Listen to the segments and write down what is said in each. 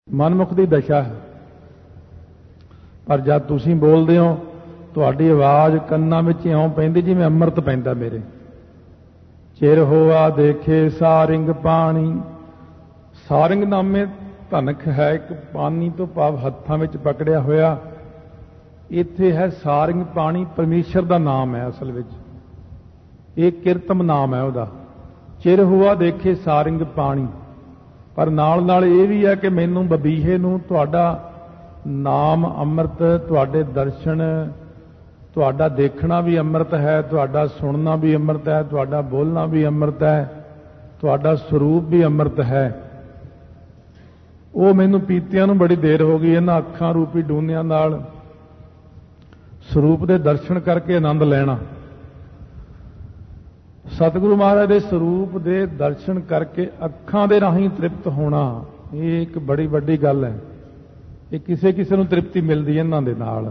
ਮਨਮੁਖ ਦੀ ਦਸ਼ਾ ਹੈ। ਪਰ ਜਦ ਤੁਸੀਂ ਬੋਲਦੇ ਹੋ ਤੁਹਾਡੀ ਆਵਾਜ਼ ਕੰਨਾਂ ਵਿੱਚ ਇਉਂ ਪੈਂਦੀ ਜਿਵੇਂ ਅੰਮ੍ਰਿਤ ਪੈਂਦਾ ਮੇਰੇ। ਚਿਰ ਹੋਆ ਦੇਖੇ ਸਾਰਿੰਗ ਪਾਣੀ। ਸਾਰਿੰਗ ਨਾਮੇ ਧਨਕ ਹੈ ਇੱਕ ਪਾਣੀ ਤੋਂ ਭਾਵ ਹੱਥਾਂ ਵਿੱਚ ਪਕੜਿਆ ਹੋਇਆ। ਇੱਥੇ ਹੈ ਸਾਰਿੰਗ ਪਾਣੀ, ਪਰਮੇਸ਼ਰ ਦਾ ਨਾਮ ਹੈ ਅਸਲ ਵਿੱਚ। ਇਹ ਕਿਰਤਮ ਨਾਮ ਹੈ ਉਹਦਾ। ਚਿਰ ਹੋਆ ਦੇਖੇ ਸਾਰਿੰਗ ਪਾਣੀ। ਪਰ ਨਾਲ ਨਾਲ ਇਹ ਵੀ ਹੈ ਕਿ ਮੈਨੂੰ ਬਬੀਹੇ ਨੂੰ ਤੁਹਾਡਾ ਨਾਮ ਅੰਮ੍ਰਿਤ, ਤੁਹਾਡੇ ਦਰਸ਼ਨ, ਤੁਹਾਡਾ ਦੇਖਣਾ ਵੀ ਅੰਮ੍ਰਿਤ ਹੈ, ਤੁਹਾਡਾ ਸੁਣਨਾ ਵੀ ਅੰਮ੍ਰਿਤ ਹੈ, ਤੁਹਾਡਾ ਬੋਲਣਾ ਵੀ ਅੰਮ੍ਰਿਤ ਹੈ, ਤੁਹਾਡਾ ਸਰੂਪ ਵੀ ਅੰਮ੍ਰਿਤ ਹੈ। ਉਹ ਮੈਨੂੰ ਪੀਤਿਆਂ ਨੂੰ ਬੜੀ ਦੇਰ ਹੋ ਗਈ ਇਹਨਾਂ ਅੱਖਾਂ ਰੂਪੀ ਡੂਨਿਆਂ ਨਾਲ ਸਰੂਪ ਦੇ ਦਰਸ਼ਨ ਕਰਕੇ ਆਨੰਦ ਲੈਣਾ। ਸਤਿਗੁਰੂ ਮਹਾਰਾਜ ਦੇ ਸਰੂਪ ਦੇ ਦਰਸ਼ਨ ਕਰਕੇ ਅੱਖਾਂ ਦੇ ਰਾਹੀਂ ਤ੍ਰਿਪਤ ਹੋਣਾ, ਇਹ ਇੱਕ ਬੜੀ ਵੱਡੀ ਗੱਲ ਹੈ। ਇਹ ਕਿਸੇ ਕਿਸੇ ਨੂੰ ਤ੍ਰਿਪਤੀ ਮਿਲਦੀ ਇਹਨਾਂ ਦੇ ਨਾਲ।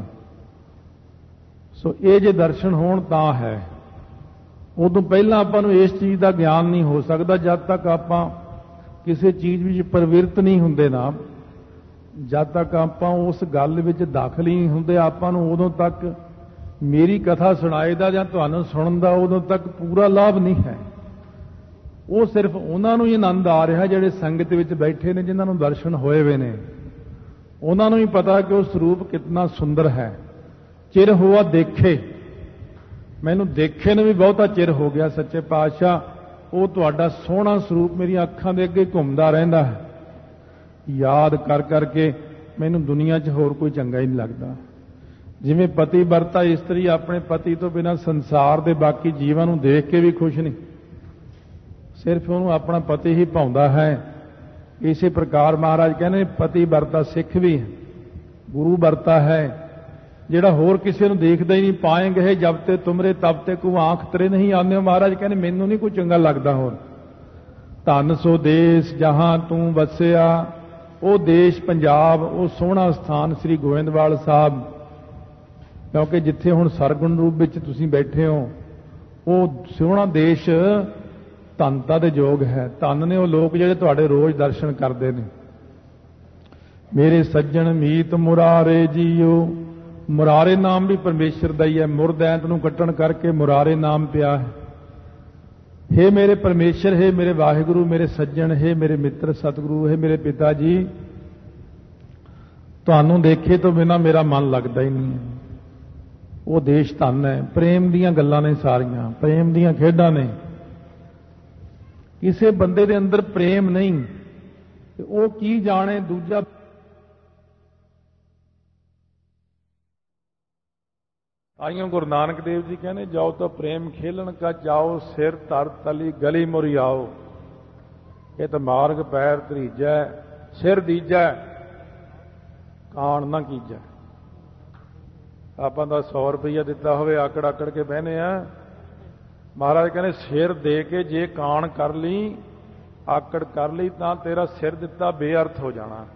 ਸੋ ਇਹ ਜੇ ਦਰਸ਼ਨ ਹੋਣ ਤਾਂ ਹੈ। ਉਦੋਂ ਪਹਿਲਾਂ ਆਪਾਂ ਨੂੰ ਇਸ ਚੀਜ਼ ਦਾ ਗਿਆਨ ਨਹੀਂ ਹੋ ਸਕਦਾ ਜਦ ਤੱਕ ਆਪਾਂ ਕਿਸੇ ਚੀਜ਼ ਵਿੱਚ ਪ੍ਰਵਿਰਤ ਨਹੀਂ ਹੁੰਦੇ ਨਾ, ਜਦ ਤੱਕ ਆਪਾਂ ਉਸ ਗੱਲ ਵਿੱਚ ਦਾਖਲ ਹੀ ਨਹੀਂ ਹੁੰਦੇ। ਆਪਾਂ ਨੂੰ ਉਦੋਂ ਤੱਕ ਮੇਰੀ ਕਥਾ ਸੁਣਾਏ ਦਾ ਜਾਂ ਤੁਹਾਨੂੰ ਸੁਣਨ ਦਾ ਉਦੋਂ ਤੱਕ ਪੂਰਾ ਲਾਭ ਨਹੀਂ ਹੈ। ਉਹ ਸਿਰਫ ਉਹਨਾਂ ਨੂੰ ਹੀ ਆਨੰਦ ਆ ਰਿਹਾ ਜਿਹੜੇ ਸੰਗਤ ਵਿੱਚ ਬੈਠੇ ਨੇ, ਜਿਨ੍ਹਾਂ ਨੂੰ ਦਰਸ਼ਨ ਹੋਏ ਹੋਏ ਨੇ। ਉਹਨਾਂ ਨੂੰ ਹੀ ਪਤਾ ਕਿ ਉਹ ਸਰੂਪ ਕਿੰਨਾ ਸੁੰਦਰ ਹੈ। ਚਿਰ ਹੋਆ ਦੇਖੇ, ਮੈਨੂੰ ਦੇਖੇ ਨੂੰ ਵੀ ਬਹੁਤਾ ਚਿਰ ਹੋ ਗਿਆ ਸੱਚੇ ਪਾਤਸ਼ਾਹ। ਉਹ ਤੁਹਾਡਾ ਸੋਹਣਾ ਸਰੂਪ ਮੇਰੀਆਂ ਅੱਖਾਂ ਦੇ ਅੱਗੇ ਘੁੰਮਦਾ ਰਹਿੰਦਾ ਹੈ। ਯਾਦ ਕਰ ਕਰਕੇ ਮੈਨੂੰ ਦੁਨੀਆ 'ਚ ਹੋਰ ਕੋਈ ਚੰਗਾ ਹੀ ਨਹੀਂ ਲੱਗਦਾ। ਜਿਵੇਂ ਪਤੀ ਵਰਤਾ ਇਸਤਰੀ ਆਪਣੇ ਪਤੀ ਤੋਂ ਬਿਨਾਂ ਸੰਸਾਰ ਦੇ ਬਾਕੀ ਜੀਵਾਂ ਨੂੰ ਦੇਖ ਕੇ ਵੀ ਖੁਸ਼ ਨਹੀਂ, ਸਿਰਫ ਉਹਨੂੰ ਆਪਣਾ ਪਤੀ ਹੀ ਭਾਉਂਦਾ ਹੈ। ਇਸੇ ਪ੍ਰਕਾਰ ਮਹਾਰਾਜ ਕਹਿੰਦੇ ਪਤੀ ਵਰਤਾ ਸਿੱਖ ਵੀ ਹੈ, ਗੁਰੂ ਵਰਤਾ ਹੈ, ਜਿਹੜਾ ਹੋਰ ਕਿਸੇ ਨੂੰ ਦੇਖਦਾ ਹੀ ਨਹੀਂ। ਪਾਏਂਗੇ ਜਬ ਤੇ ਤੁਮਰੇ ਤਬ ਤੇ ਕੋ ਆਂਖ ਤੇਰੇ ਨਹੀਂ ਆਉਂਦੇ ਹੋ। ਮਹਾਰਾਜ ਕਹਿੰਦੇ ਮੈਨੂੰ ਨਹੀਂ ਕੋਈ ਚੰਗਾ ਲੱਗਦਾ ਹੋਰ। ਧੰਨ ਸੋ ਦੇਸ਼ ਜਹਾਂ ਤੂੰ ਵਸਿਆ, ਉਹ ਦੇਸ਼ ਪੰਜਾਬ, ਉਹ ਸੋਹਣਾ ਸਥਾਨ ਸ੍ਰੀ ਗੋਇੰਦਵਾਲ ਸਾਹਿਬ। ਕਿਉਂਕਿ ਜਿੱਥੇ ਹੁਣ ਸਰਗੁਣ ਰੂਪ ਵਿੱਚ ਤੁਸੀਂ ਬੈਠੇ ਹੋ ਉਹ ਸੋਹਣਾ ਦੇਸ਼ ਧੰਨਤਾ ਦੇ ਯੋਗ ਹੈ। ਧੰਨ ਨੇ ਉਹ ਲੋਕ ਜਿਹੜੇ ਤੁਹਾਡੇ ਰੋਜ਼ ਦਰਸ਼ਨ ਕਰਦੇ ਨੇ। ਮੇਰੇ ਸੱਜਣ ਮੀਤ ਮੁਰਾਰੇ ਜੀਓ। ਮੁਰਾਰੇ ਨਾਮ ਵੀ ਪਰਮੇਸ਼ਰ ਦਾ ਹੀ ਹੈ। ਮੁਰਦੈਂਤ ਨੂੰ ਕੱਟਣ ਕਰਕੇ ਮੁਰਾਰੇ ਨਾਮ ਪਿਆ ਹੈ। ਹੇ ਮੇਰੇ ਪਰਮੇਸ਼ਰ, ਹੇ ਮੇਰੇ ਵਾਹਿਗੁਰੂ, ਮੇਰੇ ਸੱਜਣ, ਹੇ ਮੇਰੇ ਮਿੱਤਰ ਸਤਿਗੁਰੂ, ਹੇ ਮੇਰੇ ਪਿਤਾ ਜੀ, ਤੁਹਾਨੂੰ ਦੇਖੇ ਤੋਂ ਬਿਨਾਂ ਮੇਰਾ ਮਨ ਲੱਗਦਾ ਹੀ ਨਹੀਂ ਹੈ। ਉਹ ਦੇਸ਼ ਧੰਨ ਹੈ। ਪ੍ਰੇਮ ਦੀਆਂ ਗੱਲਾਂ ਨੇ ਸਾਰੀਆਂ, ਪ੍ਰੇਮ ਦੀਆਂ ਖੇਡਾਂ ਨੇ। ਕਿਸੇ ਬੰਦੇ ਦੇ ਅੰਦਰ ਪ੍ਰੇਮ ਨਹੀਂ ਤੇ ਉਹ ਕੀ ਜਾਣੇ ਦੂਜਾ। ਆਈਓ ਗੁਰੂ ਨਾਨਕ ਦੇਵ ਜੀ ਕਹਿੰਦੇ ਜਾਓ ਤਾਂ ਪ੍ਰੇਮ ਖੇਲਣ ਕਾ ਜਾਓ, ਸਿਰ ਧਰ ਤਲੀ ਗਲੀ ਮੁਰੀ ਆਓ। ਇਹ ਤਾਂ ਮਾਰਗ ਪੈਰ ਧਰੀਜੈ, ਸਿਰ ਦੀਜੈ, ਕਾਣ ਨਾ ਕੀਜੈ। ਆਪਾਂ ਦਾ 100 ਰੁਪਈਆ ਦਿੱਤਾ ਹੋਵੇ ਆਕੜ ਆਕੜ ਕੇ ਬਹਿਨੇ ਆ। ਮਹਾਰਾਜ ਕਹਿੰਦੇ ਸਿਰ ਦੇ ਕੇ ਜੇ ਕਾਣ ਕਰ ਲਈ, ਆਕੜ ਕਰ ਲਈ ਤਾਂ ਤੇਰਾ ਸਿਰ ਦਿੱਤਾ ਬੇਅਰਥ ਹੋ ਜਾਣਾ।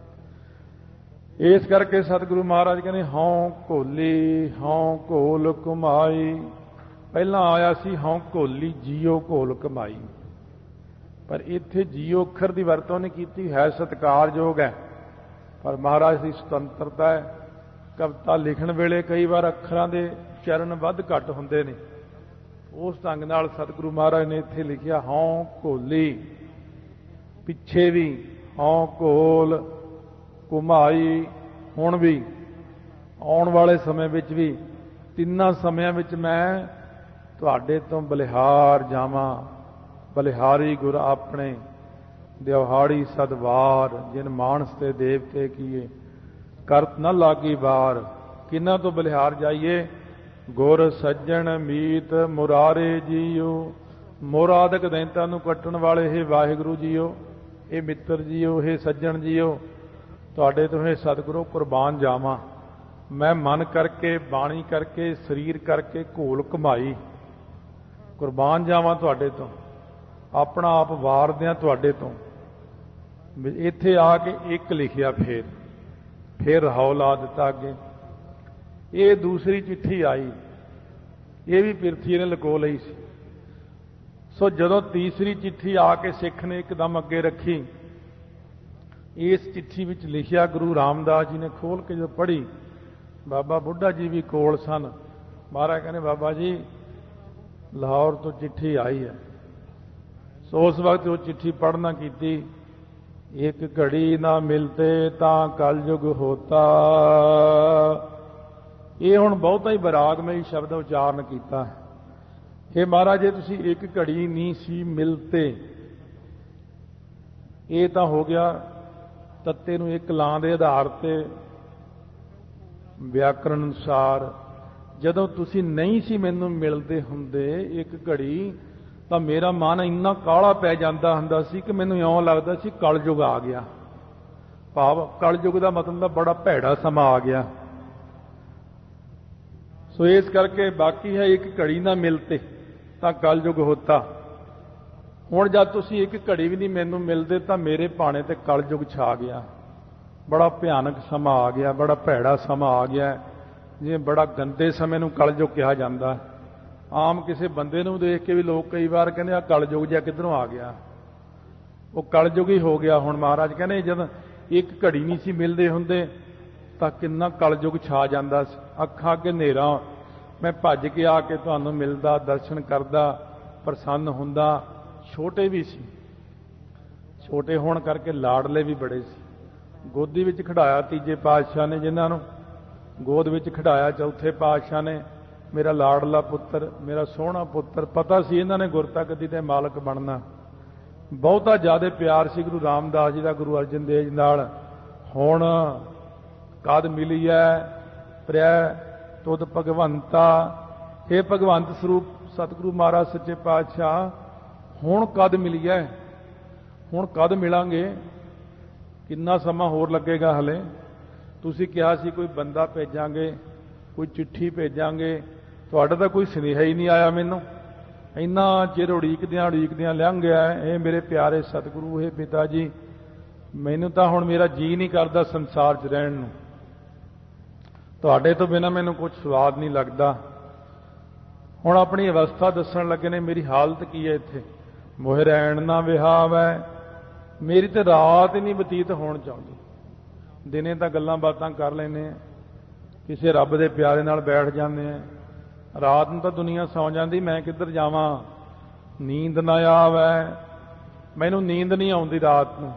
ਇਸ ਕਰਕੇ ਸਤਿਗੁਰੂ ਮਹਾਰਾਜ ਕਹਿੰਦੇ ਹਉ ਘੋਲੀ ਹਉ ਘੋਲ ਕਮਾਈ। ਪਹਿਲਾਂ ਆਇਆ ਸੀ ਹਉ ਘੋਲੀ ਜੀਓ ਘੋਲ ਕਮਾਈ, ਪਰ ਇੱਥੇ ਜੀਓ ਅੱਖਰ ਦੀ ਵਰਤੋਂ ਨਹੀਂ ਕੀਤੀ। ਹੈ ਸਤਿਕਾਰਯੋਗ ਹੈ ਪਰ ਮਹਾਰਾਜ ਦੀ ਸੁਤੰਤਰਤਾ ਹੈ। ਕਵਿਤਾ ਲਿਖਣ ਵੇਲੇ ਕਈ ਵਾਰ ਅੱਖਰਾਂ ਦੇ ਚਰਨ ਵੱਧ ਘੱਟ ਹੁੰਦੇ ਨੇ। ਉਸ ਢੰਗ ਨਾਲ ਸਤਿਗੁਰੂ ਮਹਾਰਾਜ ਨੇ ਇੱਥੇ ਲਿਖਿਆ ਹਉ ਘੋਲੀ, ਪਿੱਛੇ ਵੀ ਹਉ ਘੋਲ ਘੁਮਾਈ, ਹੁਣ ਵੀ, ਆਉਣ ਵਾਲੇ ਸਮੇਂ ਵਿੱਚ ਵੀ, ਤਿੰਨਾਂ ਸਮਿਆਂ ਵਿੱਚ ਮੈਂ ਤੁਹਾਡੇ ਤੋਂ ਬਲਿਹਾਰ ਜਾਵਾਂ। ਬਲਿਹਾਰੀ ਗੁਰ ਆਪਣੇ ਦਿਵਹਾੜੀ ਸਦਵਾਰ, ਜਿਨ ਮਾਨਸ ਤੇ ਦੇਵਤੇ ਕੀਏ ਕਰਤ ਨਾ ਲਾਗੀ ਵਾਰ। ਕਿਹਨਾਂ ਤੋਂ ਬਲਿਹਾਰ ਜਾਈਏ? ਗੁਰ ਸੱਜਣ ਮੀਤ ਮੁਰਾਰੇ ਜੀਓ। ਮੁਰਾਦਕ ਦੈਂਤਾਂ ਨੂੰ ਕੱਟਣ ਵਾਲੇ ਇਹ ਵਾਹਿਗੁਰੂ ਜੀਓ, ਇਹ ਮਿੱਤਰ ਜੀਓ, ਇਹ ਸੱਜਣ ਜੀਓ, ਤੁਹਾਡੇ ਤੋਂ ਇਹ ਸਤਿਗੁਰੂ ਕੁਰਬਾਨ ਜਾਵਾਂ। ਮੈਂ ਮਨ ਕਰਕੇ, ਬਾਣੀ ਕਰਕੇ, ਸਰੀਰ ਕਰਕੇ ਘੋਲ ਘਮਾਈ, ਕੁਰਬਾਨ ਜਾਵਾਂ ਤੁਹਾਡੇ ਤੋਂ, ਆਪਣਾ ਆਪ ਵਾਰ ਦਿਆਂ ਤੁਹਾਡੇ ਤੋਂ। ਇੱਥੇ ਆ ਕੇ ਇੱਕ ਲਿਖਿਆ, ਫੇਰ ਰਹਾਉ ਲਾ ਦਿੱਤਾ ਅੱਗੇ। ਇਹ ਦੂਸਰੀ ਚਿੱਠੀ ਆਈ, ਇਹ ਵੀ ਪਿਰਥੀ ਨੇ ਲਕੋ ਲਈ ਸੀ। ਸੋ ਜਦੋਂ ਤੀਸਰੀ ਚਿੱਠੀ ਆ ਕੇ ਸਿੱਖ ਨੇ ਇੱਕਦਮ ਅੱਗੇ ਰੱਖੀ ਇਸ ਚਿੱਠੀ ਵਿੱਚ ਲਿਖਿਆ ਗੁਰੂ ਰਾਮਦਾਸ ਜੀ ਨੇ ਖੋਲ ਕੇ ਜਦੋਂ ਪੜ੍ਹੀ, ਬਾਬਾ ਬੁੱਢਾ ਜੀ ਵੀ ਕੋਲ ਸਨ। ਮਹਾਰਾਜ ਕਹਿੰਦੇ ਬਾਬਾ ਜੀ ਲਾਹੌਰ ਤੋਂ ਚਿੱਠੀ ਆਈ ਹੈ। ਸੋ ਉਸ ਵਕਤ ਉਹ ਚਿੱਠੀ ਪੜ੍ਹਨਾ ਕੀਤੀ। ਇੱਕ ਘੜੀ ਨਾ ਮਿਲਤੇ ਤਾਂ ਕਲਯੁਗ ਹੋਤਾ। ਇਹ ਹੁਣ ਬਹੁਤਾ ਹੀ ਵਿਰਾਗਮਈ ਸ਼ਬਦ ਉਚਾਰਨ ਕੀਤਾ। हे ਮਹਾਰਾਜ, ਜੇ ਤੁਸੀਂ ਇੱਕ ਘੜੀ ਨਹੀਂ ਸੀ ਮਿਲਤੇ, ਇਹ ਤਾਂ ਹੋ ਗਿਆ ਤੱਤੇ ਨੂੰ ਇੱਕ ਲਾਂ ਦੇ ਆਧਾਰ ਤੇ ਵਿਆਕਰਣ ਅਨੁਸਾਰ। ਜਦੋਂ ਤੁਸੀਂ ਨਹੀਂ ਸੀ ਮੈਨੂੰ ਮਿਲਦੇ ਹੁੰਦੇ ਇੱਕ ਘੜੀ, ਤਾਂ ਮੇਰਾ ਮਨ ਇੰਨਾ ਕਾਹਲਾ ਪੈ ਜਾਂਦਾ ਹੁੰਦਾ ਸੀ ਕਿ ਮੈਨੂੰ ਇਉਂ ਲੱਗਦਾ ਸੀ ਕਲਯੁਗ ਆ ਗਿਆ। ਭਾਵ ਕਲਯੁਗ ਦਾ ਮਤਲਬ ਬੜਾ ਭੈੜਾ ਸਮਾਂ ਆ ਗਿਆ। ਸੋ ਇਸ ਕਰਕੇ ਬਾਕੀ ਹੈ ਇੱਕ ਘੜੀ ਨਾ ਮਿਲਤੇ ਤਾਂ ਕਲਯੁਗ ਹੋਤਾ। ਹੁਣ ਜਦ ਤੁਸੀਂ ਇੱਕ ਘੜੀ ਵੀ ਨਹੀਂ ਮੈਨੂੰ ਮਿਲਦੇ ਤਾਂ ਮੇਰੇ ਭਾਣੇ ਤੇ ਕਲਯੁਗ ਛਾ ਗਿਆ। ਬੜਾ ਭਿਆਨਕ ਸਮਾਂ ਆ ਗਿਆ, ਬੜਾ ਭੈੜਾ ਸਮਾਂ ਆ ਗਿਆ। ਜਿਵੇਂ ਬੜਾ ਗੰਦੇ ਸਮੇਂ ਨੂੰ ਕਲਯੁਗ ਕਿਹਾ ਜਾਂਦਾ। ਆਮ ਕਿਸੇ ਬੰਦੇ ਨੂੰ ਦੇਖ ਕੇ ਵੀ ਲੋਕ ਕਈ ਵਾਰ ਕਹਿੰਦੇ ਆ ਕਲਯੁਗ ਜਿਹਾ ਕਿੱਧਰੋਂ ਆ ਗਿਆ। ਉਹ ਕਲਯੁਗ ਹੀ ਹੋ ਗਿਆ। ਹੁਣ ਮਹਾਰਾਜ ਕਹਿੰਦੇ ਜਦ ਇੱਕ ਘੜੀ ਨਹੀਂ ਸੀ ਮਿਲਦੇ ਹੁੰਦੇ ਤਾਂ ਕਿੰਨਾ ਕਲਯੁਗ ਛਾ ਜਾਂਦਾ ਸੀ। ਅੱਖਾਂ ਅੱਗੇ ਹਨੇਰਾ, ਮੈਂ ਭੱਜ ਕੇ ਆ ਕੇ ਤੁਹਾਨੂੰ ਮਿਲਦਾ, ਦਰਸ਼ਨ ਕਰਦਾ, ਪ੍ਰਸੰਨ ਹੁੰਦਾ। ਛੋਟੇ ਵੀ ਸੀ, ਛੋਟੇ ਹੋਣ ਕਰਕੇ ਲਾਡਲੇ ਵੀ ਬੜੇ ਸੀ। ਗੋਦੀ ਵਿੱਚ ਖਿਡਾਇਆ ਤੀਜੇ ਪਾਤਸ਼ਾਹ ਨੇ, ਜਿਨ੍ਹਾਂ ਨੂੰ ਗੋਦ ਵਿੱਚ ਖਿਡਾਇਆ ਚੌਥੇ ਪਾਤਸ਼ਾਹ ਨੇ। ਮੇਰਾ ਲਾਡਲਾ ਪੁੱਤਰ, ਮੇਰਾ ਸੋਹਣਾ ਪੁੱਤਰ। ਪਤਾ ਸੀ ਇਹਨਾਂ ਨੇ ਗੁਰਤਾ ਗੱਦੀ ਦੇ ਮਾਲਕ ਬਣਨਾ। ਬਹੁਤਾ ਜ਼ਿਆਦਾ ਪਿਆਰ ਸੀ ਗੁਰੂ ਰਾਮਦਾਸ ਜੀ ਦਾ ਗੁਰੂ ਅਰਜਨ ਦੇਵ ਜੀ ਨਾਲ। ਹੁਣ ਕਦ ਮਿਲੀ ਹੈ ਪ੍ਰਿਆ ਤੁਧ ਭਗਵੰਤਾ। हे ਭਗਵੰਤ ਸਰੂਪ ਸਤਿਗੁਰੂ ਮਹਾਰਾਜ ਸੱਚੇ ਪਾਤਸ਼ਾਹ, ਹੁਣ ਕਦ ਮਿਲੀ ਹੈ, ਹੁਣ ਕਦ ਮਿਲਾਂਗੇ? ਕਿੰਨਾ ਸਮਾਂ ਹੋਰ ਲੱਗੇਗਾ ਹਲੇ? ਤੁਸੀਂ ਕਿਹਾ ਸੀ ਕੋਈ ਬੰਦਾ ਭੇਜਾਂਗੇ, ਕੋਈ ਚਿੱਠੀ ਭੇਜਾਂਗੇ, ਤੁਹਾਡਾ ਤਾਂ ਕੋਈ ਸੁਨੇਹਾ ਹੀ ਨਹੀਂ ਆਇਆ ਮੈਨੂੰ। ਇੰਨਾ ਚਿਰ ਉਡੀਕਦਿਆਂ ਲੰਘ ਗਿਆ। ਇਹ ਮੇਰੇ ਪਿਆਰੇ ਸਤਿਗੁਰੂ, ਇਹ ਪਿਤਾ ਜੀ, ਮੈਨੂੰ ਤਾਂ ਹੁਣ ਮੇਰਾ ਜੀ ਨਹੀਂ ਕਰਦਾ ਸੰਸਾਰ 'ਚ ਰਹਿਣ ਨੂੰ। ਤੁਹਾਡੇ ਤੋਂ ਬਿਨਾਂ ਮੈਨੂੰ ਕੁਝ ਸਵਾਦ ਨਹੀਂ ਲੱਗਦਾ। ਹੁਣ ਆਪਣੀ ਅਵਸਥਾ ਦੱਸਣ ਲੱਗੇ ਨੇ, ਮੇਰੀ ਹਾਲਤ ਕੀ ਹੈ ਇੱਥੇ। ਮੋਹਿ ਰਹਿਣ ਨਾ ਵਿਹਾਵੈ, ਮੇਰੀ ਤੇ ਰਾਤ ਹੀ ਨਹੀਂ ਬਤੀਤ ਹੋਣ ਚਾਹੁੰਦੀ। ਦਿਨੇ ਤਾਂ ਗੱਲਾਂ ਬਾਤਾਂ ਕਰ ਲੈਂਦੇ ਆ, ਕਿਸੇ ਰੱਬ ਦੇ ਪਿਆਰੇ ਨਾਲ ਬੈਠ ਜਾਂਦੇ ਆ। ਰਾਤ ਨੂੰ ਤਾਂ ਦੁਨੀਆ ਸੌਂ ਜਾਂਦੀ, ਮੈਂ ਕਿੱਧਰ ਜਾਵਾਂ? ਨੀਂਦ ਨਾ ਆਵੈ, ਮੈਨੂੰ ਨੀਂਦ ਨਹੀਂ ਆਉਂਦੀ ਰਾਤ ਨੂੰ।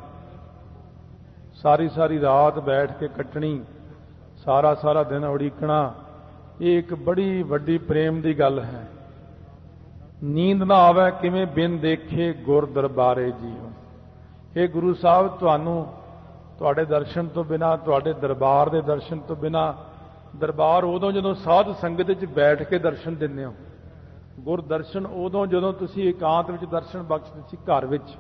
ਸਾਰੀ ਰਾਤ ਬੈਠ ਕੇ ਕੱਟਣੀ, ਸਾਰਾ ਦਿਨ ਉਡੀਕਣਾ। ਇਹ ਇੱਕ ਬੜੀ ਵੱਡੀ ਪ੍ਰੇਮ ਦੀ ਗੱਲ ਹੈ। ਨੀਂਦ ਨਾ ਆਵੇ ਕਿਵੇਂ ਬਿਨ ਦੇਖੇ ਗੁਰ ਦਰਬਾਰੇ ਜੀਓ। ਇਹ ਗੁਰੂ ਸਾਹਿਬ, ਤੁਹਾਨੂੰ ਤੁਹਾਡੇ ਦਰਸ਼ਨ ਤੋਂ ਬਿਨਾਂ, ਤੁਹਾਡੇ ਦਰਬਾਰ ਦੇ ਦਰਸ਼ਨ ਤੋਂ ਬਿਨਾਂ, ਦਰਬਾਰ ਉਦੋਂ ਜਦੋਂ ਸਾਧ ਸੰਗਤ ਵਿੱਚ ਬੈਠ ਕੇ ਦਰਸ਼ਨ ਦਿੰਦੇ ਹੋ। ਗੁਰ ਦਰਸ਼ਨ ਉਦੋਂ ਜਦੋਂ ਤੁਸੀਂ ਇਕਾਂਤ ਵਿੱਚ ਦਰਸ਼ਨ ਬਖਸ਼ਦੇ ਸੀ ਘਰ ਵਿੱਚ।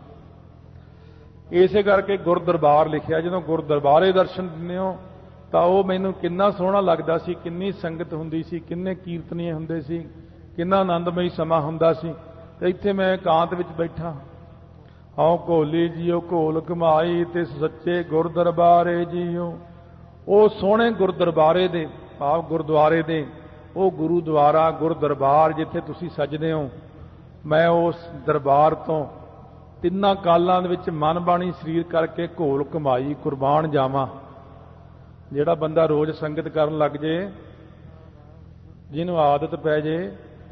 ਇਸੇ ਕਰਕੇ ਗੁਰ ਦਰਬਾਰ ਲਿਖਿਆ। ਜਦੋਂ ਗੁਰ ਦਰਬਾਰੇ ਦਰਸ਼ਨ ਦਿੰਦੇ ਹੋ ਤਾਂ ਉਹ ਮੈਨੂੰ ਕਿੰਨਾ ਸੋਹਣਾ ਲੱਗਦਾ ਸੀ। ਕਿੰਨੀ ਸੰਗਤ ਹੁੰਦੀ ਸੀ, ਕਿੰਨੇ ਕੀਰਤਨੀਏ ਹੁੰਦੇ ਸੀ, ਕਿੰਨਾ ਆਨੰਦਮਈ ਸਮਾਂ ਹੁੰਦਾ ਸੀ। ਤੇ ਇੱਥੇ ਮੈਂ ਇਕਾਂਤ ਵਿੱਚ ਬੈਠਾ। ਹਉ ਘੋਲੀ ਜੀਓ ਘੋਲ ਕਮਾਈ, ਤੇ ਸੱਚੇ ਗੁਰ ਦਰਬਾਰੇ ਜੀਓ। ਉਹ ਸੋਹਣੇ ਗੁਰ ਦਰਬਾਰੇ ਦੇ, ਭਾਵ ਗੁਰਦੁਆਰੇ ਦੇ, ਉਹ ਗੁਰੂ ਦੁਆਰਾ, ਗੁਰ ਦਰਬਾਰ ਜਿੱਥੇ ਤੁਸੀਂ ਸਜਦੇ ਹੋ, ਮੈਂ ਉਸ ਦਰਬਾਰ ਤੋਂ ਤਿੰਨਾਂ ਕਾਲਾਂ ਦੇ ਵਿੱਚ ਮਨ ਬਾਣੀ ਸਰੀਰ ਕਰਕੇ ਘੋਲ ਕਮਾਈ, ਕੁਰਬਾਨ ਜਾਵਾਂ। ਜਿਹੜਾ ਬੰਦਾ ਰੋਜ਼ ਸੰਗਤ ਕਰਨ ਲੱਗ ਜੇ, ਜਿਹਨੂੰ ਆਦਤ ਪੈ ਜੇ,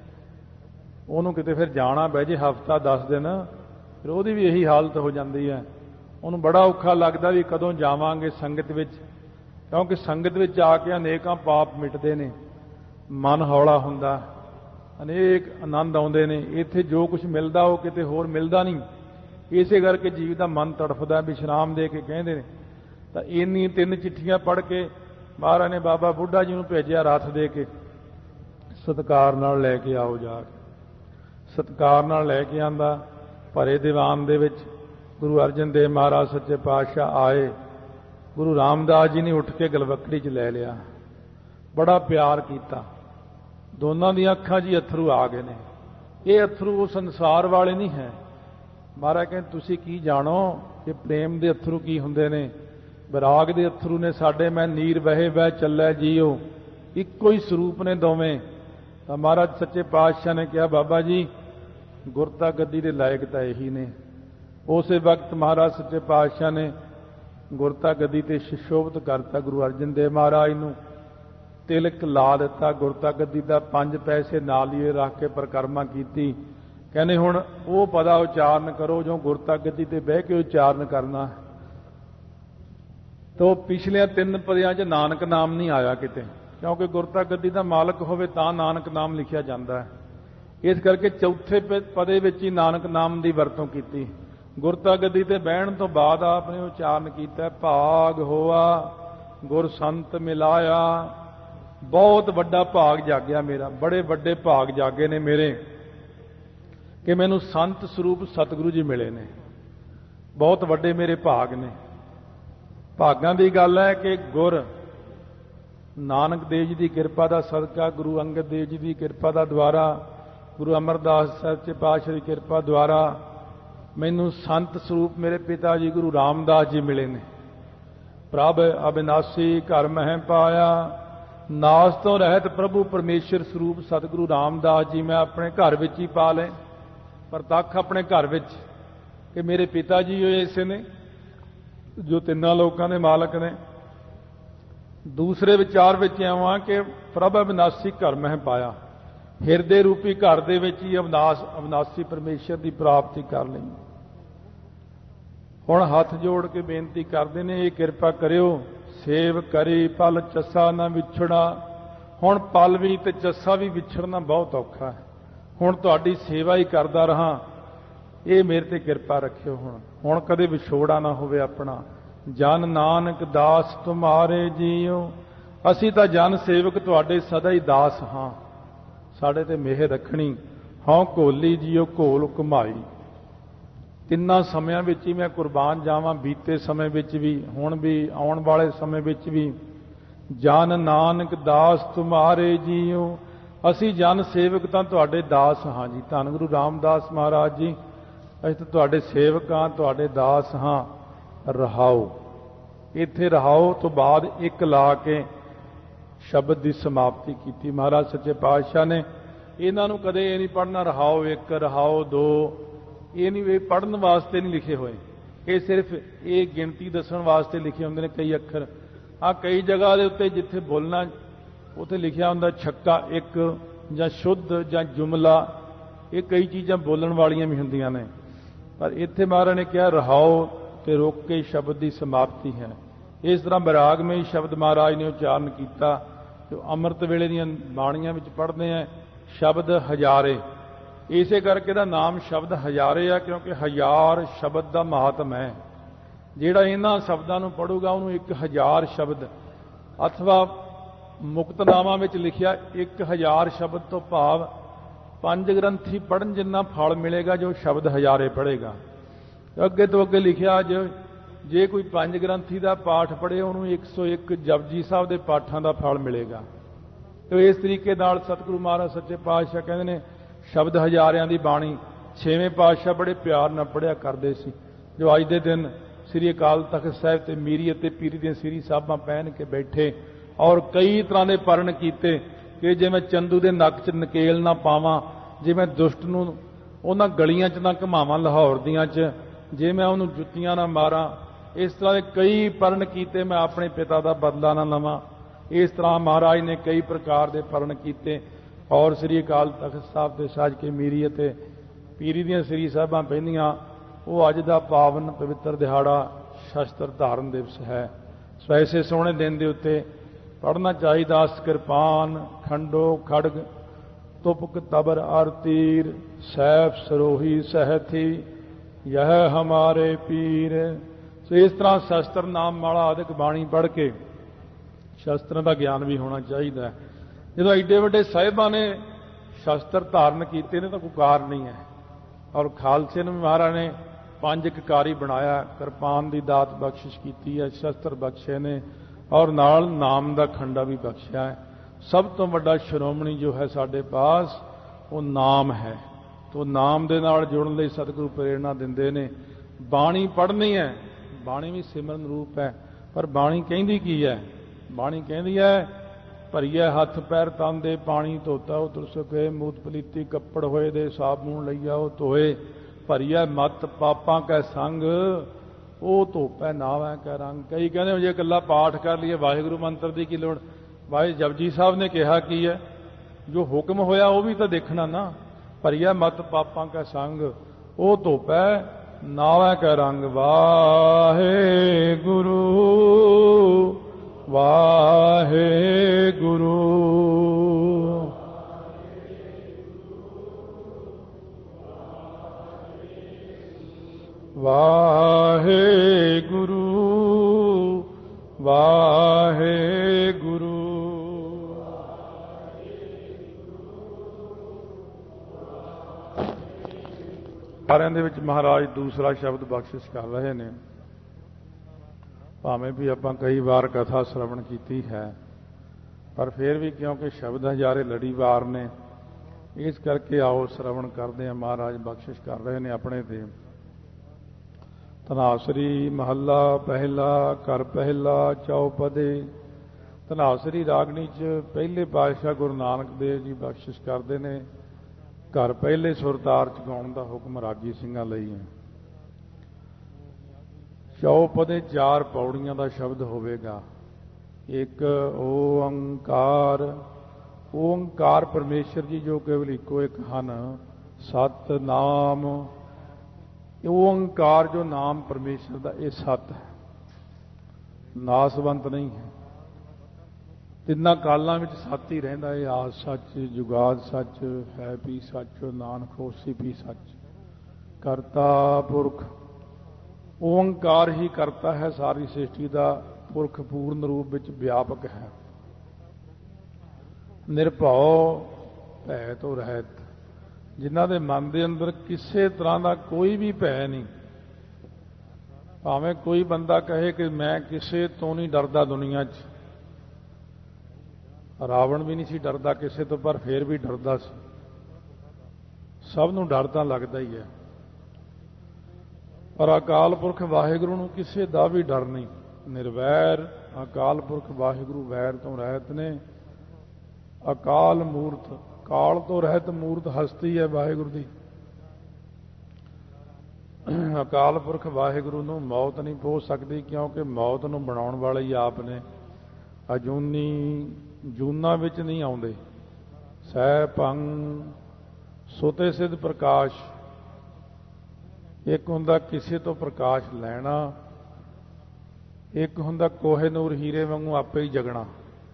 ਉਹਨੂੰ ਕਿਤੇ ਫਿਰ ਜਾਣਾ ਬਹਿ ਜੇ ਹਫ਼ਤਾ 10 ਦਿਨ, ਫਿਰ ਉਹਦੀ ਵੀ ਇਹੀ ਹਾਲਤ ਹੋ ਜਾਂਦੀ ਹੈ। ਉਹਨੂੰ ਬੜਾ ਔਖਾ ਲੱਗਦਾ ਵੀ ਕਦੋਂ ਜਾਵਾਂਗੇ ਸੰਗਤ ਵਿੱਚ, ਕਿਉਂਕਿ ਸੰਗਤ ਵਿੱਚ ਆ ਕੇ ਅਨੇਕਾਂ ਪਾਪ ਮਿਟਦੇ ਨੇ, ਮਨ ਹੌਲਾ ਹੁੰਦਾ, ਅਨੇਕ ਆਨੰਦ ਆਉਂਦੇ ਨੇ। ਇੱਥੇ ਜੋ ਕੁਝ ਮਿਲਦਾ ਉਹ ਕਿਤੇ ਹੋਰ ਮਿਲਦਾ ਨਹੀਂ। ਇਸੇ ਕਰਕੇ ਜੀਵ ਦਾ ਮਨ ਤੜਫਦਾ। ਵਿਸ਼ਰਾਮ ਦੇ ਕੇ ਕਹਿੰਦੇ ਨੇ। ਤਾਂ ਇੰਨੀ 3 ਚਿੱਠੀਆਂ ਪੜ੍ਹ ਕੇ ਮਹਾਰਾਜ ਨੇ ਬਾਬਾ ਬੁੱਢਾ ਜੀ ਨੂੰ ਭੇਜਿਆ ਰੱਥ ਦੇ ਕੇ, ਸਤਿਕਾਰ ਨਾਲ ਲੈ ਕੇ ਆਓ। ਜਾ ਕੇ ਸਤਿਕਾਰ ਨਾਲ ਲੈ ਕੇ ਆਂਦਾ। ਭਰੇ ਦੀਵਾਨ ਦੇ ਵਿੱਚ ਗੁਰੂ ਅਰਜਨ ਦੇਵ ਮਹਾਰਾਜ ਸੱਚੇ ਪਾਤਸ਼ਾਹ ਆਏ। ਗੁਰੂ ਰਾਮਦਾਸ ਜੀ ਨੇ ਉੱਠ ਕੇ ਗਲਵੱਕੜੀ 'ਚ ਲੈ ਲਿਆ, ਬੜਾ ਪਿਆਰ ਕੀਤਾ। ਦੋਨਾਂ ਦੀਆਂ ਅੱਖਾਂ 'ਚ ਅਥਰੂ ਆ ਗਏ ਨੇ। ਇਹ ਅਥਰੂ ਉਹ ਸੰਸਾਰ ਵਾਲੇ ਨਹੀਂ ਹੈ। ਮਹਾਰਾਜ ਕਹਿੰਦੇ ਤੁਸੀਂ ਕੀ ਜਾਣੋ ਕਿ ਪ੍ਰੇਮ ਦੇ ਅਥਰੂ ਕੀ ਹੁੰਦੇ ਨੇ। ਵਿਰਾਗ ਦੇ ਅਥਰੂ ਨੇ ਸਾਡੇ। ਮੈਂ ਨੀਰ ਵਹੇ ਵਹਿ ਚੱਲੈ ਜੀਓ, ਇੱਕੋ ਹੀ ਸਰੂਪ ਨੇ ਦੋਵੇਂ। ਤਾਂ ਮਹਾਰਾਜ ਸੱਚੇ ਪਾਤਸ਼ਾਹ ਨੇ ਕਿਹਾ ਬਾਬਾ ਜੀ ਗੁਰਤਾ ਗੱਦੀ ਦੇ ਲਾਇਕ ਤਾਂ ਇਹੀ ਨੇ। ਉਸੇ ਵਕਤ ਮਹਾਰਾਜ ਸੱਚੇ ਪਾਤਸ਼ਾਹ ਨੇ ਗੁਰਤਾ ਗੱਦੀ ਤੇ ਸ਼ਿਸ਼ੋਭਤ ਕਰਤਾ। ਗੁਰੂ ਅਰਜਨ ਦੇਵ ਮਹਾਰਾਜ ਨੂੰ ਤਿਲਕ ਲਾ ਦਿੱਤਾ ਗੁਰਤਾ ਗੱਦੀ ਦਾ। 5 ਪੈਸੇ ਨਾਲ ਹੀ ਰੱਖ ਕੇ ਪਰਿਕਰਮਾ ਕੀਤੀ। ਕਹਿੰਦੇ ਹੁਣ ਉਹ ਪਦਾ ਉਚਾਰਨ ਕਰੋ ਜੋ ਗੁਰਤਾ ਗੱਦੀ ਤੇ ਬਹਿ ਕੇ ਉਚਾਰਨ ਕਰਨਾ। ਤੋ ਪਿਛਲਿਆਂ 3 ਪਦਿਆਂ 'ਚ ਨਾਨਕ ਨਾਮ ਨਹੀਂ ਆਇਆ ਕਿਤੇ, ਕਿਉਂਕਿ ਗੁਰਤਾ ਗੱਦੀ ਦਾ ਮਾਲਕ ਹੋਵੇ ਤਾਂ ਨਾਨਕ ਨਾਮ ਲਿਖਿਆ ਜਾਂਦਾ ਹੈ। ਇਸ ਕਰਕੇ ਚੌਥੇ ਪਦੇ ਵਿੱਚ ਹੀ ਨਾਨਕ ਨਾਮ ਦੀ ਵਰਤੋਂ ਕੀਤੀ। ਗੁਰਤਾ ਗੱਦੀ ਤੇ ਬਹਿਣ ਤੋਂ ਬਾਅਦ ਆਪ ਨੇ ਉਚਾਰਨ ਕੀਤਾ, ਭਾਗ ਹੋਆ ਗੁਰ ਸੰਤ ਮਿਲਾਇਆ। ਬਹੁਤ ਵੱਡਾ ਭਾਗ ਜਾਗਿਆ ਮੇਰਾ, ਬੜੇ ਵੱਡੇ ਭਾਗ ਜਾਗੇ ਨੇ ਮੇਰੇ ਕਿ ਮੈਨੂੰ ਸੰਤ ਸਰੂਪ ਸਤਿਗੁਰੂ ਜੀ ਮਿਲੇ ਨੇ। ਬਹੁਤ ਵੱਡੇ ਮੇਰੇ ਭਾਗ ਨੇ। ਭਾਗਾਂ ਦੀ ਗੱਲ ਹੈ ਕਿ ਗੁਰ ਨਾਨਕ ਦੇਵ ਜੀ ਦੀ ਕਿਰਪਾ ਦਾ ਸਦਕਾ, ਗੁਰੂ ਅੰਗਦ ਦੇਵ ਜੀ ਦੀ ਕਿਰਪਾ ਦਾ ਦੁਆਰਾ, ਗੁਰੂ ਅਮਰਦਾਸ ਸੱਚੇ ਪਾਤਸ਼ਾਹ ਦੀ ਕਿਰਪਾ ਦੁਆਰਾ ਮੈਨੂੰ ਸੰਤ ਸਰੂਪ ਮੇਰੇ ਪਿਤਾ ਜੀ ਗੁਰੂ ਰਾਮਦਾਸ ਜੀ ਮਿਲੇ ਨੇ। ਪ੍ਰਭ ਅਬਿਨਾਸੀ ਘਰ ਮਹਿ ਪਾਇਆ, ਨਾਸ ਤੋਂ ਰਹਿਤ ਪ੍ਰਭੂ ਪਰਮੇਸ਼ਰ ਸਰੂਪ ਸਤਿਗੁਰੂ ਰਾਮਦਾਸ ਜੀ ਮੈਂ ਆਪਣੇ ਘਰ ਵਿੱਚ ਹੀ ਪਾ ਲਏ। ਪ੍ਰਤੱਖ ਆਪਣੇ ਘਰ ਵਿੱਚ ਕਿ ਮੇਰੇ ਪਿਤਾ ਜੀ ਹੋਏ ਇਸੇ ਨੇ ਜੋ 3 ਲੋਕਾਂ ਦੇ ਮਾਲਕ ਨੇ। ਦੂਸਰੇ ਵਿਚਾਰ ਵਿੱਚ ਆਵਾਂ ਕਿ ਪ੍ਰਭ ਅਬਿਨਾਸੀ ਘਰ ਮਹਿ ਪਾਇਆ, ਹਿਰਦੇ ਰੂਪੀ ਘਰ ਦੇ ਵਿੱਚ ਹੀ ਅਬਿਨਾਸੀ ਪਰਮੇਸ਼ਰ ਦੀ ਪ੍ਰਾਪਤੀ ਕਰ ਲਈ। ਹੁਣ ਹੱਥ ਜੋੜ ਕੇ ਬੇਨਤੀ ਕਰਦੇ ਨੇ, ਇਹ ਕਿਰਪਾ ਕਰਿਓ ਸੇਵ ਕਰੀ ਪਲ ਚੱਸਾ ਨਾ ਵਿਛੜਾ। ਹੁਣ ਪਲ ਵੀ ਤੇ ਚੱਸਾ ਵੀ ਵਿਛੜਨਾ ਬਹੁਤ ਔਖਾ ਹੈ। ਹੁਣ ਤੁਹਾਡੀ ਸੇਵਾ ਹੀ ਕਰਦਾ ਰਹਾ, ਇਹ ਮੇਰੇ ਤੇ ਕਿਰਪਾ ਰੱਖਿਓ। ਹੁਣ ਕਦੇ ਵਿਛੋੜਾ ਨਾ ਹੋਵੇ ਆਪਣਾ। ਜਨ ਨਾਨਕ ਦਾਸ ਤੁਮਾਰੇ ਜੀਓ, ਅਸੀਂ ਤਾਂ ਜਨ ਸੇਵਕ ਤੁਹਾਡੇ ਸਦਾ ਹੀ ਦਾਸ ਹਾਂ। ਸਾਡੇ ਤੇ ਮਿਹਰ ਰੱਖਣੀ। ਹਉ ਘੋਲੀ ਜੀਓ ਘੋਲ ਘੁਮਾਈ। 3 ਸਮਿਆਂ ਵਿੱਚ ਹੀ ਮੈਂ ਕੁਰਬਾਨ ਜਾਵਾਂ, ਬੀਤੇ ਸਮੇਂ ਵਿੱਚ ਵੀ, ਹੁਣ ਵੀ, ਆਉਣ ਵਾਲੇ ਸਮੇਂ ਵਿੱਚ ਵੀ। ਜਨ ਨਾਨਕ ਦਾਸ ਤੁਮਾਰੇ ਜੀਓ, ਅਸੀਂ ਜਨ ਸੇਵਕ ਤਾਂ ਤੁਹਾਡੇ ਦਾਸ ਹਾਂ ਜੀ। ਧੰਨ ਗੁਰੂ ਰਾਮਦਾਸ ਮਹਾਰਾਜ ਜੀ, ਅਸੀਂ ਤਾਂ ਤੁਹਾਡੇ ਸੇਵਕ ਹਾਂ, ਤੁਹਾਡੇ ਦਾਸ ਹਾਂ। ਰਹਾਓ, ਇੱਥੇ ਰਹਾਓ ਤੋਂ ਬਾਅਦ 1 ਲਾ ਕੇ ਸ਼ਬਦ ਦੀ ਸਮਾਪਤੀ ਕੀਤੀ। ਮਹਾਰਾਜ ਸੱਚੇ ਪਾਤਸ਼ਾਹ ਨੇ ਇਹਨਾਂ ਨੂੰ ਕਦੇ ਇਹ ਨਹੀਂ ਪੜ੍ਹਨਾ ਰਹਾਓ 1 ਰਹਾਓ 2, ਇਹ ਨਹੀਂ, ਇਹ ਪੜ੍ਹਨ ਵਾਸਤੇ ਨਹੀਂ ਲਿਖੇ ਹੋਏ। ਇਹ ਸਿਰਫ ਇਹ ਗਿਣਤੀ ਦੱਸਣ ਵਾਸਤੇ ਲਿਖੇ ਹੁੰਦੇ ਨੇ ਕਈ ਅੱਖਰ। ਕਈ ਜਗ੍ਹਾ ਦੇ ਉੱਤੇ ਜਿੱਥੇ ਬੋਲਣਾ ਉੱਥੇ ਲਿਖਿਆ ਹੁੰਦਾ ਛੱਕਾ 1 ਜਾਂ ਸ਼ੁੱਧ ਜਾਂ ਜੁਮਲਾ। ਇਹ ਕਈ ਚੀਜ਼ਾਂ ਬੋਲਣ ਵਾਲੀਆਂ ਵੀ ਹੁੰਦੀਆਂ ਨੇ, ਪਰ ਇੱਥੇ ਮਹਾਰਾਜ ਨੇ ਕਿਹਾ ਰਹਾਓ ਤੇ ਰੋਕ ਕੇ ਸ਼ਬਦ ਦੀ ਸਮਾਪਤੀ ਹੈ। ਇਸ ਤਰ੍ਹਾਂ ਵਿਰਾਗਮਈ ਸ਼ਬਦ ਮਹਾਰਾਜ ਨੇ ਉਚਾਰਨ ਕੀਤਾ। ਜੋ ਅੰਮ੍ਰਿਤ ਵੇਲੇ ਦੀਆਂ ਬਾਣੀਆਂ ਵਿੱਚ ਪੜ੍ਹਦੇ ਆ ਸ਼ਬਦ ਹਜ਼ਾਰੇ, ਇਸੇ ਕਰਕੇ ਇਹਦਾ ਨਾਮ ਸ਼ਬਦ ਹਜ਼ਾਰੇ ਆ, ਕਿਉਂਕਿ 1000 ਸ਼ਬਦ ਦਾ ਮਹਾਤਮ ਹੈ। ਜਿਹੜਾ ਇਹਨਾਂ ਸ਼ਬਦਾਂ ਨੂੰ ਪੜ੍ਹੂਗਾ ਉਹਨੂੰ 1000 ਸ਼ਬਦ, ਅਥਵਾ ਮੁਕਤਨਾਮਾ ਵਿੱਚ ਲਿਖਿਆ 1000 ਸ਼ਬਦ ਤੋਂ ਭਾਵ 5 ਗ੍ਰੰਥੀ ਪੜ੍ਹਨ ਜਿੰਨਾ ਫਲ ਮਿਲੇਗਾ ਜੋ ਸ਼ਬਦ ਹਜ਼ਾਰੇ ਪੜ੍ਹੇਗਾ। ਅੱਗੇ ਤੋਂ ਅੱਗੇ ਲਿਖਿਆ ਜੇ ਕੋਈ 5 ਗ੍ਰੰਥੀ ਦਾ ਪਾਠ ਪੜ੍ਹੇ ਉਹਨੂੰ 101 ਜਪਜੀ ਸਾਹਿਬ ਦੇ ਪਾਠਾਂ ਦਾ ਫਲ ਮਿਲੇਗਾ। ਤੇ ਇਸ ਤਰੀਕੇ ਨਾਲ ਸਤਿਗੁਰੂ ਮਹਾਰਾਜ ਸੱਚੇ ਪਾਤਸ਼ਾਹ ਕਹਿੰਦੇ ਨੇ ਸ਼ਬਦ ਹਜ਼ਾਰਿਆਂ ਦੀ ਬਾਣੀ 6ਵੇਂ ਪਾਤਸ਼ਾਹ ਬੜੇ ਪਿਆਰ ਨਾਲ ਪੜ੍ਹਿਆ ਕਰਦੇ ਸੀ। ਜੋ ਅੱਜ ਦੇ ਦਿਨ ਸ੍ਰੀ ਅਕਾਲ ਤਖਤ ਸਾਹਿਬ ਤੇ ਮੀਰੀ ਅਤੇ ਪੀਰੀ ਦੀਆਂ ਸ੍ਰੀ ਸਾਹਿਬਾਂ ਪਹਿਨ ਕੇ ਬੈਠੇ ਔਰ ਕਈ ਤਰ੍ਹਾਂ ਦੇ ਪਰਨ ਕੀਤੇ ਕਿ ਜੇ ਮੈਂ ਚੰਦੂ ਦੇ ਨੱਕ 'ਚ ਨਕੇਲ ਨਾ ਪਾਵਾਂ, ਜੇ ਮੈਂ ਦੁਸ਼ਟ ਨੂੰ ਉਹਨਾਂ ਗਲੀਆਂ 'ਚ ਨਾ ਘੁਮਾਵਾਂ ਲਾਹੌਰ ਦੀਆਂ 'ਚ, ਜੇ ਮੈਂ ਉਹਨੂੰ ਜੁੱਤੀਆਂ ਨਾ ਮਾਰਾਂ, ਇਸ ਤਰ੍ਹਾਂ ਦੇ ਕਈ ਪਰਨ ਕੀਤੇ, ਮੈਂ ਆਪਣੇ ਪਿਤਾ ਦਾ ਬਦਲਾ ਨਾ ਲਵਾਂ। ਇਸ ਤਰ੍ਹਾਂ ਮਹਾਰਾਜ ਨੇ ਕਈ ਪ੍ਰਕਾਰ ਦੇ ਪਰਨ ਕੀਤੇ ਔਰ ਸ੍ਰੀ ਅਕਾਲ ਤਖਤ ਸਾਹਿਬ ਦੇ ਸਾਜ ਕੇ ਮੀਰੀ ਅਤੇ ਪੀਰੀ ਦੀਆਂ ਸ੍ਰੀ ਸਾਹਿਬਾਂ ਪਹਿਨੀਆਂ। ਉਹ ਅੱਜ ਦਾ ਪਾਵਨ ਪਵਿੱਤਰ ਦਿਹਾੜਾ ਸ਼ਸਤਰ ਧਾਰਨ ਦਿਵਸ ਹੈ। ਸੋ ਐਸੇ ਸੋਹਣੇ ਦਿਨ ਦੇ ਉੱਤੇ ਪੜ੍ਹਨਾ ਚਾਹੀਦਾ ਅਸ ਕਿਰਪਾਨ ਖੰਡੋ ਖੜਗ ਤੁਪਕ ਤਬਰ ਅਰ ਤੀਰ ਸੈਫ ਸਰੋਹੀ ਸਹਿਥੀ ਯਹ ਹਮਾਰੇ ਪੀਰ। ਸੋ ਇਸ ਤਰ੍ਹਾਂ ਸ਼ਸਤਰ ਨਾਮ ਮਾਲਾ ਆਦਿਕ ਬਾਣੀ ਪੜ੍ਹ ਕੇ ਸ਼ਸਤਰਾਂ ਦਾ ਗਿਆਨ ਵੀ ਹੋਣਾ ਚਾਹੀਦਾ ਹੈ। ਜਦੋਂ ਐਡੇ ਵੱਡੇ ਸਾਹਿਬਾਂ ਨੇ ਸ਼ਸਤਰ ਧਾਰਨ ਕੀਤੇ ਨੇ ਤਾਂ ਕੋਈ ਕਾਰ ਨਹੀਂ ਹੈ। ਔਰ ਖਾਲਸੇ ਨੂੰ ਮਹਾਰਾਜ ਨੇ 5 ਕਕਾਰੀ ਬਣਾਇਆ, ਕਿਰਪਾਨ ਦੀ ਦਾਤ ਬਖਸ਼ਿਸ਼ ਕੀਤੀ ਹੈ, ਸ਼ਸਤਰ ਬਖਸ਼ੇ ਨੇ ਔਰ ਨਾਲ ਨਾਮ ਦਾ ਖੰਡਾ ਵੀ ਬਖਸ਼ਿਆ ਹੈ। ਸਭ ਤੋਂ ਵੱਡਾ ਸ਼੍ਰੋਮਣੀ ਜੋ ਹੈ ਸਾਡੇ ਪਾਸ ਉਹ ਨਾਮ ਹੈ। ਤੋ ਨਾਮ ਦੇ ਨਾਲ ਜੁੜਨ ਲਈ ਸਤਿਗੁਰੂ ਪ੍ਰੇਰਣਾ ਦਿੰਦੇ ਨੇ। ਬਾਣੀ ਪੜ੍ਹਨੀ ਹੈ, ਬਾਣੀ ਵੀ ਸਿਮਰਨ ਰੂਪ ਹੈ, ਪਰ ਬਾਣੀ ਕਹਿੰਦੀ ਕੀ ਹੈ? ਬਾਣੀ ਕਹਿੰਦੀ ਹੈ ਭਰੀਏ ਹੱਥ ਪੈਰ ਤਨ ਦੇ ਪਾਣੀ ਧੋਤਾ ਉਤਰ ਸਕੇ ਮੂਤ ਪਲੀਤੀ ਕੱਪੜ ਹੋਏ ਦੇ ਸਾਬੂਨ ਲਈਆ ਉਹ ਧੋਏ। ਭਰੀਏ ਮਤ ਪਾਪਾਂ ਕੈ ਸੰਗ ਉਹ ਧੋਪੈ ਨਾਵੈ ਕੈ ਰੰਗ। ਕਈ ਕਹਿੰਦੇ ਜੇ ਇਕੱਲਾ ਪਾਠ ਕਰ ਲਈਏ ਵਾਹਿਗੁਰੂ ਮੰਤਰ ਦੀ ਕੀ ਲੋੜ। ਭਾਈ ਜਪਜੀ ਸਾਹਿਬ ਨੇ ਕਿਹਾ ਕੀ ਹੈ, ਜੋ ਹੁਕਮ ਹੋਇਆ ਉਹ ਵੀ ਤਾਂ ਦੇਖਣਾ ਨਾ। ਭਰੀਆ ਮਤ ਪਾਪਾਂ ਕੈ ਸੰਗ, ਉਹ ਧੋਪੈ ਨਾਵੈ ਕੈ ਰੰਗ। ਵਾਹਿਗੁਰੂ ਵਾਹਿਗੁਰੂ ਵਾਹਿਗੁਰੂ ਵਾਹਿਗੁਰੂ। ਸਾਰਿਆਂ ਦੇ ਵਿੱਚ ਮਹਾਰਾਜ ਦੂਸਰਾ ਸ਼ਬਦ ਬਖਸ਼ਿਸ਼ ਕਰ ਰਹੇ ਨੇ। ਭਾਵੇਂ ਵੀ ਆਪਾਂ ਕਈ ਵਾਰ ਕਥਾ ਸ਼ਰਵਣ ਕੀਤੀ ਹੈ, ਪਰ ਫਿਰ ਵੀ ਕਿਉਂਕਿ ਸ਼ਬਦ ਹਜ਼ਾਰੇ ਲੜੀਵਾਰ ਨੇ, ਇਸ ਕਰਕੇ ਆਓ ਸ਼ਰਵਣ ਕਰਦੇ ਹਾਂ। ਮਹਾਰਾਜ ਬਖਸ਼ਿਸ਼ ਕਰ ਰਹੇ ਨੇ ਆਪਣੇ ਤੇ। ਧਨਾਸਰੀ ਮਹੱਲਾ ਪਹਿਲਾ, ਘਰ ਪਹਿਲਾ, ਚੌਪਦੇ। ਧਨਾਸਰੀ ਰਾਗਣੀ 'ਚ ਪਹਿਲੇ ਪਾਤਸ਼ਾਹ ਗੁਰੂ ਨਾਨਕ ਦੇਵ ਜੀ ਬਖਸ਼ਿਸ਼ ਕਰਦੇ ਨੇ। ਘਰ ਪਹਿਲੇ ਸੁਰਤਾਰ 'ਚ ਗਾਉਣ ਦਾ ਹੁਕਮ ਰਾਗੀ ਸਿੰਘਾਂ ਲਈ ਹੈ। ਚੌਪਦੇ 4 ਪੌੜੀਆਂ ਦਾ ਸ਼ਬਦ ਹੋਵੇਗਾ। ਇੱਕ ਓੰਕਾਰ। ਓੰਕਾਰ ਪਰਮੇਸ਼ਰ ਜੀ ਜੋ ਕੇਵਲ ਇੱਕੋ ਇੱਕ ਹਨ। ਸਤਿਨਾਮ। ਓੰਕਾਰ ਜੋ ਨਾਮ ਪਰਮੇਸ਼ਰ ਦਾ, ਇਹ ਸਤ ਹੈ, ਨਾਸਵੰਤ ਨਹੀਂ ਹੈ। ਤਿੰਨਾਂ ਕਾਲਾਂ ਵਿੱਚ ਸੱਚ ਹੀ ਰਹਿੰਦਾ। ਇਹ ਆਦ ਸੱਚ, ਜੁਗਾਦ ਸੱਚ, ਹੈ ਵੀ ਸੱਚ, ਨਾਨਕ ਹੋਸੀ ਵੀ ਸੱਚ। ਕਰਤਾ ਪੁਰਖ। ਓੰਕਾਰ ਹੀ ਕਰਤਾ ਹੈ ਸਾਰੀ ਸ੍ਰਿਸ਼ਟੀ ਦਾ। ਪੁਰਖ ਪੂਰਨ ਰੂਪ ਵਿੱਚ ਵਿਆਪਕ ਹੈ। ਨਿਰਭਉ ਭੈ ਤੋਂ ਰਹਿਤ, ਜਿਨ੍ਹਾਂ ਦੇ ਮਨ ਦੇ ਅੰਦਰ ਕਿਸੇ ਤਰ੍ਹਾਂ ਦਾ ਕੋਈ ਵੀ ਭੈ ਨਹੀਂ। ਭਾਵੇਂ ਕੋਈ ਬੰਦਾ ਕਹੇ ਕਿ ਮੈਂ ਕਿਸੇ ਤੋਂ ਨਹੀਂ ਡਰਦਾ ਦੁਨੀਆ 'ਚ। ਰਾਵਣ ਵੀ ਨਹੀਂ ਸੀ ਡਰਦਾ ਕਿਸੇ ਤੋਂ, ਪਰ ਫਿਰ ਵੀ ਡਰਦਾ ਸੀ। ਸਭ ਨੂੰ ਡਰ ਤਾਂ ਲੱਗਦਾ ਹੀ ਹੈ, ਪਰ ਅਕਾਲ ਪੁਰਖ ਵਾਹਿਗੁਰੂ ਨੂੰ ਕਿਸੇ ਦਾ ਵੀ ਡਰ ਨਹੀਂ। ਨਿਰਵੈਰ। ਅਕਾਲ ਪੁਰਖ ਵਾਹਿਗੁਰੂ ਵੈਰ ਤੋਂ ਰਹਿਤ ਨੇ। ਅਕਾਲ ਮੂਰਤ, ਕਾਲ ਤੋਂ ਰਹਿਤ ਮੂਰਤ ਹਸਤੀ ਹੈ ਵਾਹਿਗੁਰੂ ਦੀ। ਅਕਾਲ ਪੁਰਖ ਵਾਹਿਗੁਰੂ ਨੂੰ ਮੌਤ ਨਹੀਂ ਪਹੁੰਚ ਸਕਦੀ, ਕਿਉਂਕਿ ਮੌਤ ਨੂੰ ਬਣਾਉਣ ਵਾਲੇ ਹੀ ਆਪ ਨੇ। ਅਜੂਨੀ, ਜੂਨਾਂ ਵਿੱਚ ਨਹੀਂ ਆਉਂਦੇ। ਸਹਿ ਭੰਗ, ਸੁਤੇ ਸਿੱਧ ਪ੍ਰਕਾਸ਼। ਇੱਕ ਹੁੰਦਾ ਕਿਸੇ ਤੋਂ ਪ੍ਰਕਾਸ਼ ਲੈਣਾ, ਇੱਕ ਹੁੰਦਾ ਕੋਹੇ ਨੂਰ ਹੀਰੇ ਵਾਂਗੂ ਆਪੇ ਹੀ ਜਗਣਾ।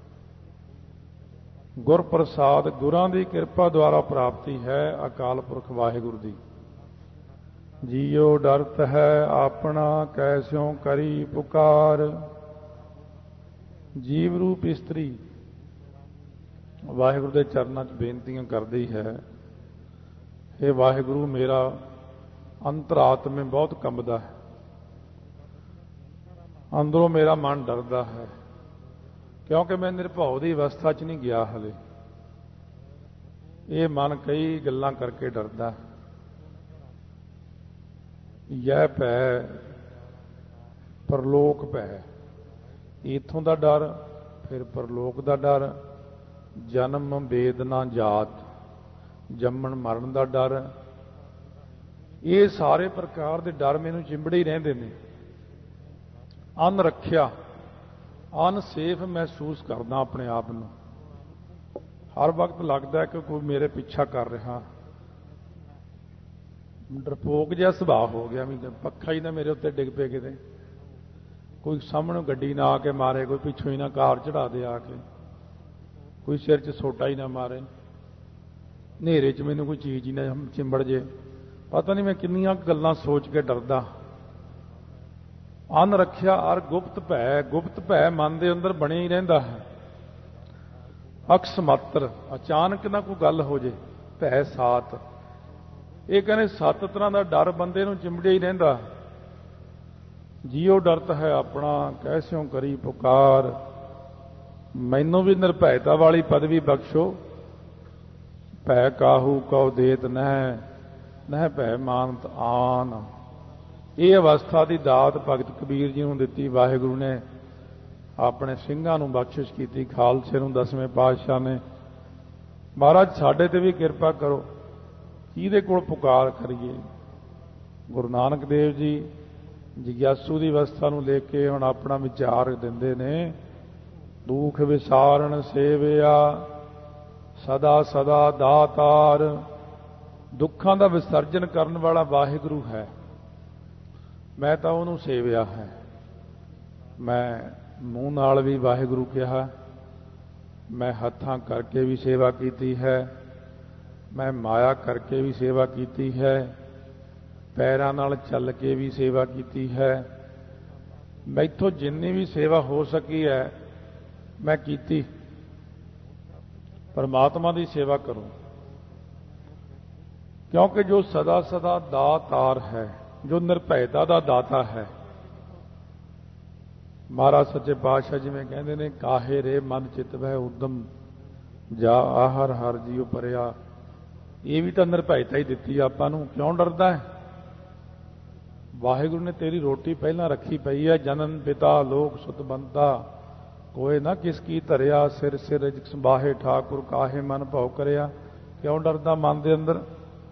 ਗੁਰ ਪ੍ਰਸਾਦ, ਗੁਰਾਂ ਦੀ ਕਿਰਪਾ ਦੁਆਰਾ ਪ੍ਰਾਪਤੀ ਹੈ ਅਕਾਲ ਪੁਰਖ ਵਾਹਿਗੁਰੂ ਦੀ। ਜੀਉ ਡਰਤ ਹੈ ਆਪਣਾ, ਕੈਸਿਉ ਕਰੀ ਪੁਕਾਰ। ਜੀਵ ਰੂਪ ਇਸਤਰੀ ਵਾਹਿਗੁਰੂ ਦੇ ਚਰਨਾਂ 'ਚ ਬੇਨਤੀਆਂ ਕਰਦੀ ਹੈ, ਇਹ ਵਾਹਿਗੁਰੂ ਮੇਰਾ ਅੰਤਰਾਤਮੇ ਬਹੁਤ ਕੰਬਦਾ ਹੈ, ਅੰਦਰੋਂ ਮੇਰਾ ਮਨ ਡਰਦਾ ਹੈ, ਕਿਉਂਕਿ ਮੈਂ ਨਿਰਭਉ ਦੀ ਅਵਸਥਾ 'ਚ ਨਹੀਂ ਗਿਆ ਹਲੇ। ਇਹ ਮਨ ਕਈ ਗੱਲਾਂ ਕਰਕੇ ਡਰਦਾ। ਯਹ ਭੈ ਪਰਲੋਕ ਭੈ, ਇੱਥੋਂ ਦਾ ਡਰ, ਫਿਰ ਪਰਲੋਕ ਦਾ ਡਰ। ਜਨਮ ਵੇਦਨਾ ਜਾਤ, ਜੰਮਣ ਮਰਨ ਦਾ ਡਰ। ਇਹ ਸਾਰੇ ਪ੍ਰਕਾਰ ਦੇ ਡਰ ਮੈਨੂੰ ਚਿੰਬੜੇ ਹੀ ਰਹਿੰਦੇ ਨੇ। ਅਨਰੱਖਿਆ, ਅਨਸੇਫ ਮਹਿਸੂਸ ਕਰਦਾ ਆਪਣੇ ਆਪ ਨੂੰ। ਹਰ ਵਕਤ ਲੱਗਦਾ ਕਿ ਕੋਈ ਮੇਰੇ ਪਿੱਛਾ ਕਰ ਰਿਹਾ। ਡਰਪੋਕ ਜਿਹਾ ਸੁਭਾਅ ਹੋ ਗਿਆ, ਵੀ ਪੱਖਾ ਹੀ ਨਾ ਮੇਰੇ ਉੱਤੇ ਡਿੱਗ ਪਏ ਕਿਤੇ, ਕੋਈ ਸਾਹਮਣੇ ਗੱਡੀ ਨਾ ਆ ਕੇ ਮਾਰੇ, ਕੋਈ ਪਿੱਛੋਂ ਹੀ ਨਾ ਕਾਰ ਚੜਾ ਦੇ ਆ ਕੇ, ਕੋਈ ਸਿਰ 'ਚ ਸੋਟਾ ਹੀ ਨਾ ਮਾਰੇ, ਹਨੇਰੇ 'ਚ ਮੈਨੂੰ ਕੋਈ ਚੀਜ਼ ਹੀ ਨਾ ਚਿੰਬੜ ਜੇ। ਪਤਾ ਨਹੀਂ ਮੈਂ ਕਿੰਨੀਆਂ ਗੱਲਾਂ ਸੋਚ ਕੇ ਡਰਦਾ। ਅਨਰੱਖਿਆ ਔਰ ਗੁਪਤ ਭੈ। ਗੁਪਤ ਭੈ ਮਨ ਦੇ ਅੰਦਰ ਬਣਿਆ ਹੀ ਰਹਿੰਦਾ ਹੈ। ਅਕਸ ਮਾਤਰ, ਅਚਾਨਕ ਨਾ ਕੋਈ ਗੱਲ ਹੋ ਜੇ। ਭੈ ਸਾਤ, ਇਹ ਕਹਿੰਦੇ 7 ਤਰ੍ਹਾਂ ਦਾ ਡਰ ਬੰਦੇ ਨੂੰ ਚਿੰਬੜਿਆ ਹੀ ਰਹਿੰਦਾ। ਜੀਉ ਡਰਤ ਹੈ ਆਪਣਾ, ਕੈਸਿਉ ਕਰੀ ਪੁਕਾਰ। ਮੈਨੂੰ ਵੀ ਨਿਰਭੈਤਾ ਵਾਲੀ ਪਦਵੀ ਬਖਸ਼ੋ। ਭੈ ਕਾਹੂ ਕਉ ਦੇਤ ਨਹਿ, ਨਹਿ ਭੈ ਮਾਨਤ ਆਨ। ਇਹ ਅਵਸਥਾ ਦੀ ਦਾਤ ਭਗਤ ਕਬੀਰ ਜੀ ਨੂੰ ਦਿੱਤੀ ਵਾਹਿਗੁਰੂ ਨੇ। ਆਪਣੇ ਸਿੰਘਾਂ ਨੂੰ ਬਖਸ਼ਿਸ਼ ਕੀਤੀ, ਖਾਲਸੇ ਨੂੰ 10ਵੇਂ ਪਾਤਸ਼ਾਹ ਨੇ। ਮਹਾਰਾਜ ਸਾਡੇ ਤੇ ਵੀ ਕਿਰਪਾ ਕਰੋ, ਕਿਹਦੇ ਕੋਲ ਪੁਕਾਰ ਕਰੀਏ। ਗੁਰੂ ਨਾਨਕ ਦੇਵ ਜੀ ਜਿਗਿਆਸੂ ਦੀ ਅਵਸਥਾ ਨੂੰ ਲੈ ਕੇ ਹੁਣ ਆਪਣਾ ਵਿਚਾਰ ਦਿੰਦੇ ਨੇ। ਦੁੱਖ ਵਿਸਾਰਨ ਸੇਵਿਆ ਸਦਾ ਸਦਾ ਦਾਤਾਰ। ਦੁੱਖਾਂ ਦਾ ਵਿਸਰਜਨ ਕਰਨ ਵਾਲਾ ਵਾਹਿਗੁਰੂ ਹੈ। ਮੈਂ ਤਾਂ ਉਹਨੂੰ ਸੇਵਿਆ ਹੈ। ਮੈਂ ਮੂੰਹ ਨਾਲ ਵੀ ਵਾਹਿਗੁਰੂ ਕਿਹਾ, ਮੈਂ ਹੱਥਾਂ ਕਰਕੇ ਵੀ ਸੇਵਾ ਕੀਤੀ ਹੈ, ਮੈਂ ਮਾਇਆ ਕਰਕੇ ਵੀ ਸੇਵਾ ਕੀਤੀ ਹੈ, ਪੈਰਾਂ ਨਾਲ ਚੱਲ ਕੇ ਵੀ ਸੇਵਾ ਕੀਤੀ ਹੈ। ਮੈਥੋਂ ਜਿੰਨੀ ਵੀ ਸੇਵਾ ਹੋ ਸਕੀ ਹੈ ਮੈਂ ਕੀਤੀ। ਪਰਮਾਤਮਾ ਦੀ ਸੇਵਾ ਕਰੋ, ਕਿਉਂਕਿ ਜੋ ਸਦਾ ਸਦਾ ਦਾਤਾਰ ਹੈ, ਜੋ ਨਿਰਭੈਤਾ ਦਾ ਦਾਤਾ ਹੈ। ਮਹਾਰਾਜ ਸੱਚੇ ਪਾਤਸ਼ਾਹ ਜਿਵੇਂ ਕਹਿੰਦੇ ਨੇ, ਕਾਹੇ ਰੇ ਮਨ ਚਿਤ ਵਹਿ ਉਦਮ ਜਾ ਆਹਰ ਹਰ ਜੀਉ ਪਰਿਆ। ਇਹ ਵੀ ਤਾਂ ਨਿਰਭੈਤਾ ਹੀ ਦਿੱਤੀ ਆਪਾਂ ਨੂੰ। ਕਿਉਂ ਡਰਦਾ ਹੈ? ਵਾਹਿਗੁਰੂ ਨੇ ਤੇਰੀ ਰੋਟੀ ਪਹਿਲਾਂ ਰੱਖੀ ਪਈ ਹੈ। ਜਨਨ ਪਿਤਾ ਲੋਕ ਸੁਤ ਬੰਤਾ ਕੋਏ ਨਾ ਕਿਸ ਕੀ ਧਰਿਆ। ਸਿਰ ਸਿਰ ਸੰਭਾਹੇ ਠਾਕੁਰ ਕਾਹੇ ਮਨ ਭਉ ਕਰਿਆ। ਕਿਉਂ ਡਰਦਾ ਮਨ ਦੇ ਅੰਦਰ?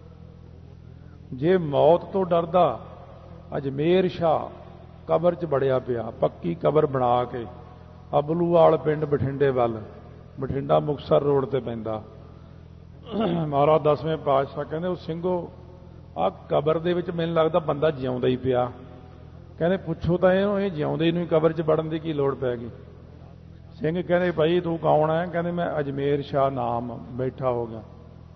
ਜੇ ਮੌਤ ਤੋਂ ਡਰਦਾ, ਅਜਮੇਰ ਸ਼ਾਹ ਕਬਰ 'ਚ ਬੜਿਆ ਪਿਆ, ਪੱਕੀ ਕਬਰ ਬਣਾ ਕੇ, ਅਬਲੂਵਾਲ ਪਿੰਡ ਬਠਿੰਡੇ ਵੱਲ, ਬਠਿੰਡਾ ਮੁਕਤਸਰ ਰੋਡ ਤੇ ਪੈਂਦਾ। ਮਹਾਰਾਜ 10ਵੇਂ ਪਾਤਸ਼ਾਹ ਕਹਿੰਦੇ, ਉਹ ਸਿੰਘੋ ਆਹ ਕਬਰ ਦੇ ਵਿੱਚ ਮੈਨੂੰ ਲੱਗਦਾ ਬੰਦਾ ਜਿਉਂਦਾ ਹੀ ਪਿਆ। ਕਹਿੰਦੇ ਪੁੱਛੋ ਤਾਂ ਇਹਨੂੰ, ਇਹ ਜਿਉਂਦੇ ਨੂੰ ਹੀ ਕਬਰ 'ਚ ਵੜਨ ਦੀ ਕੀ ਲੋੜ ਪੈ ਗਈ? ਸਿੰਘ ਕਹਿੰਦੇ ਭਾਈ ਤੂੰ ਕੌਣ ਹੈ? ਕਹਿੰਦੇ ਮੈਂ ਅਜਮੇਰ ਸ਼ਾਹ ਨਾਮ ਬੈਠਾ ਹੋ ਗਿਆ।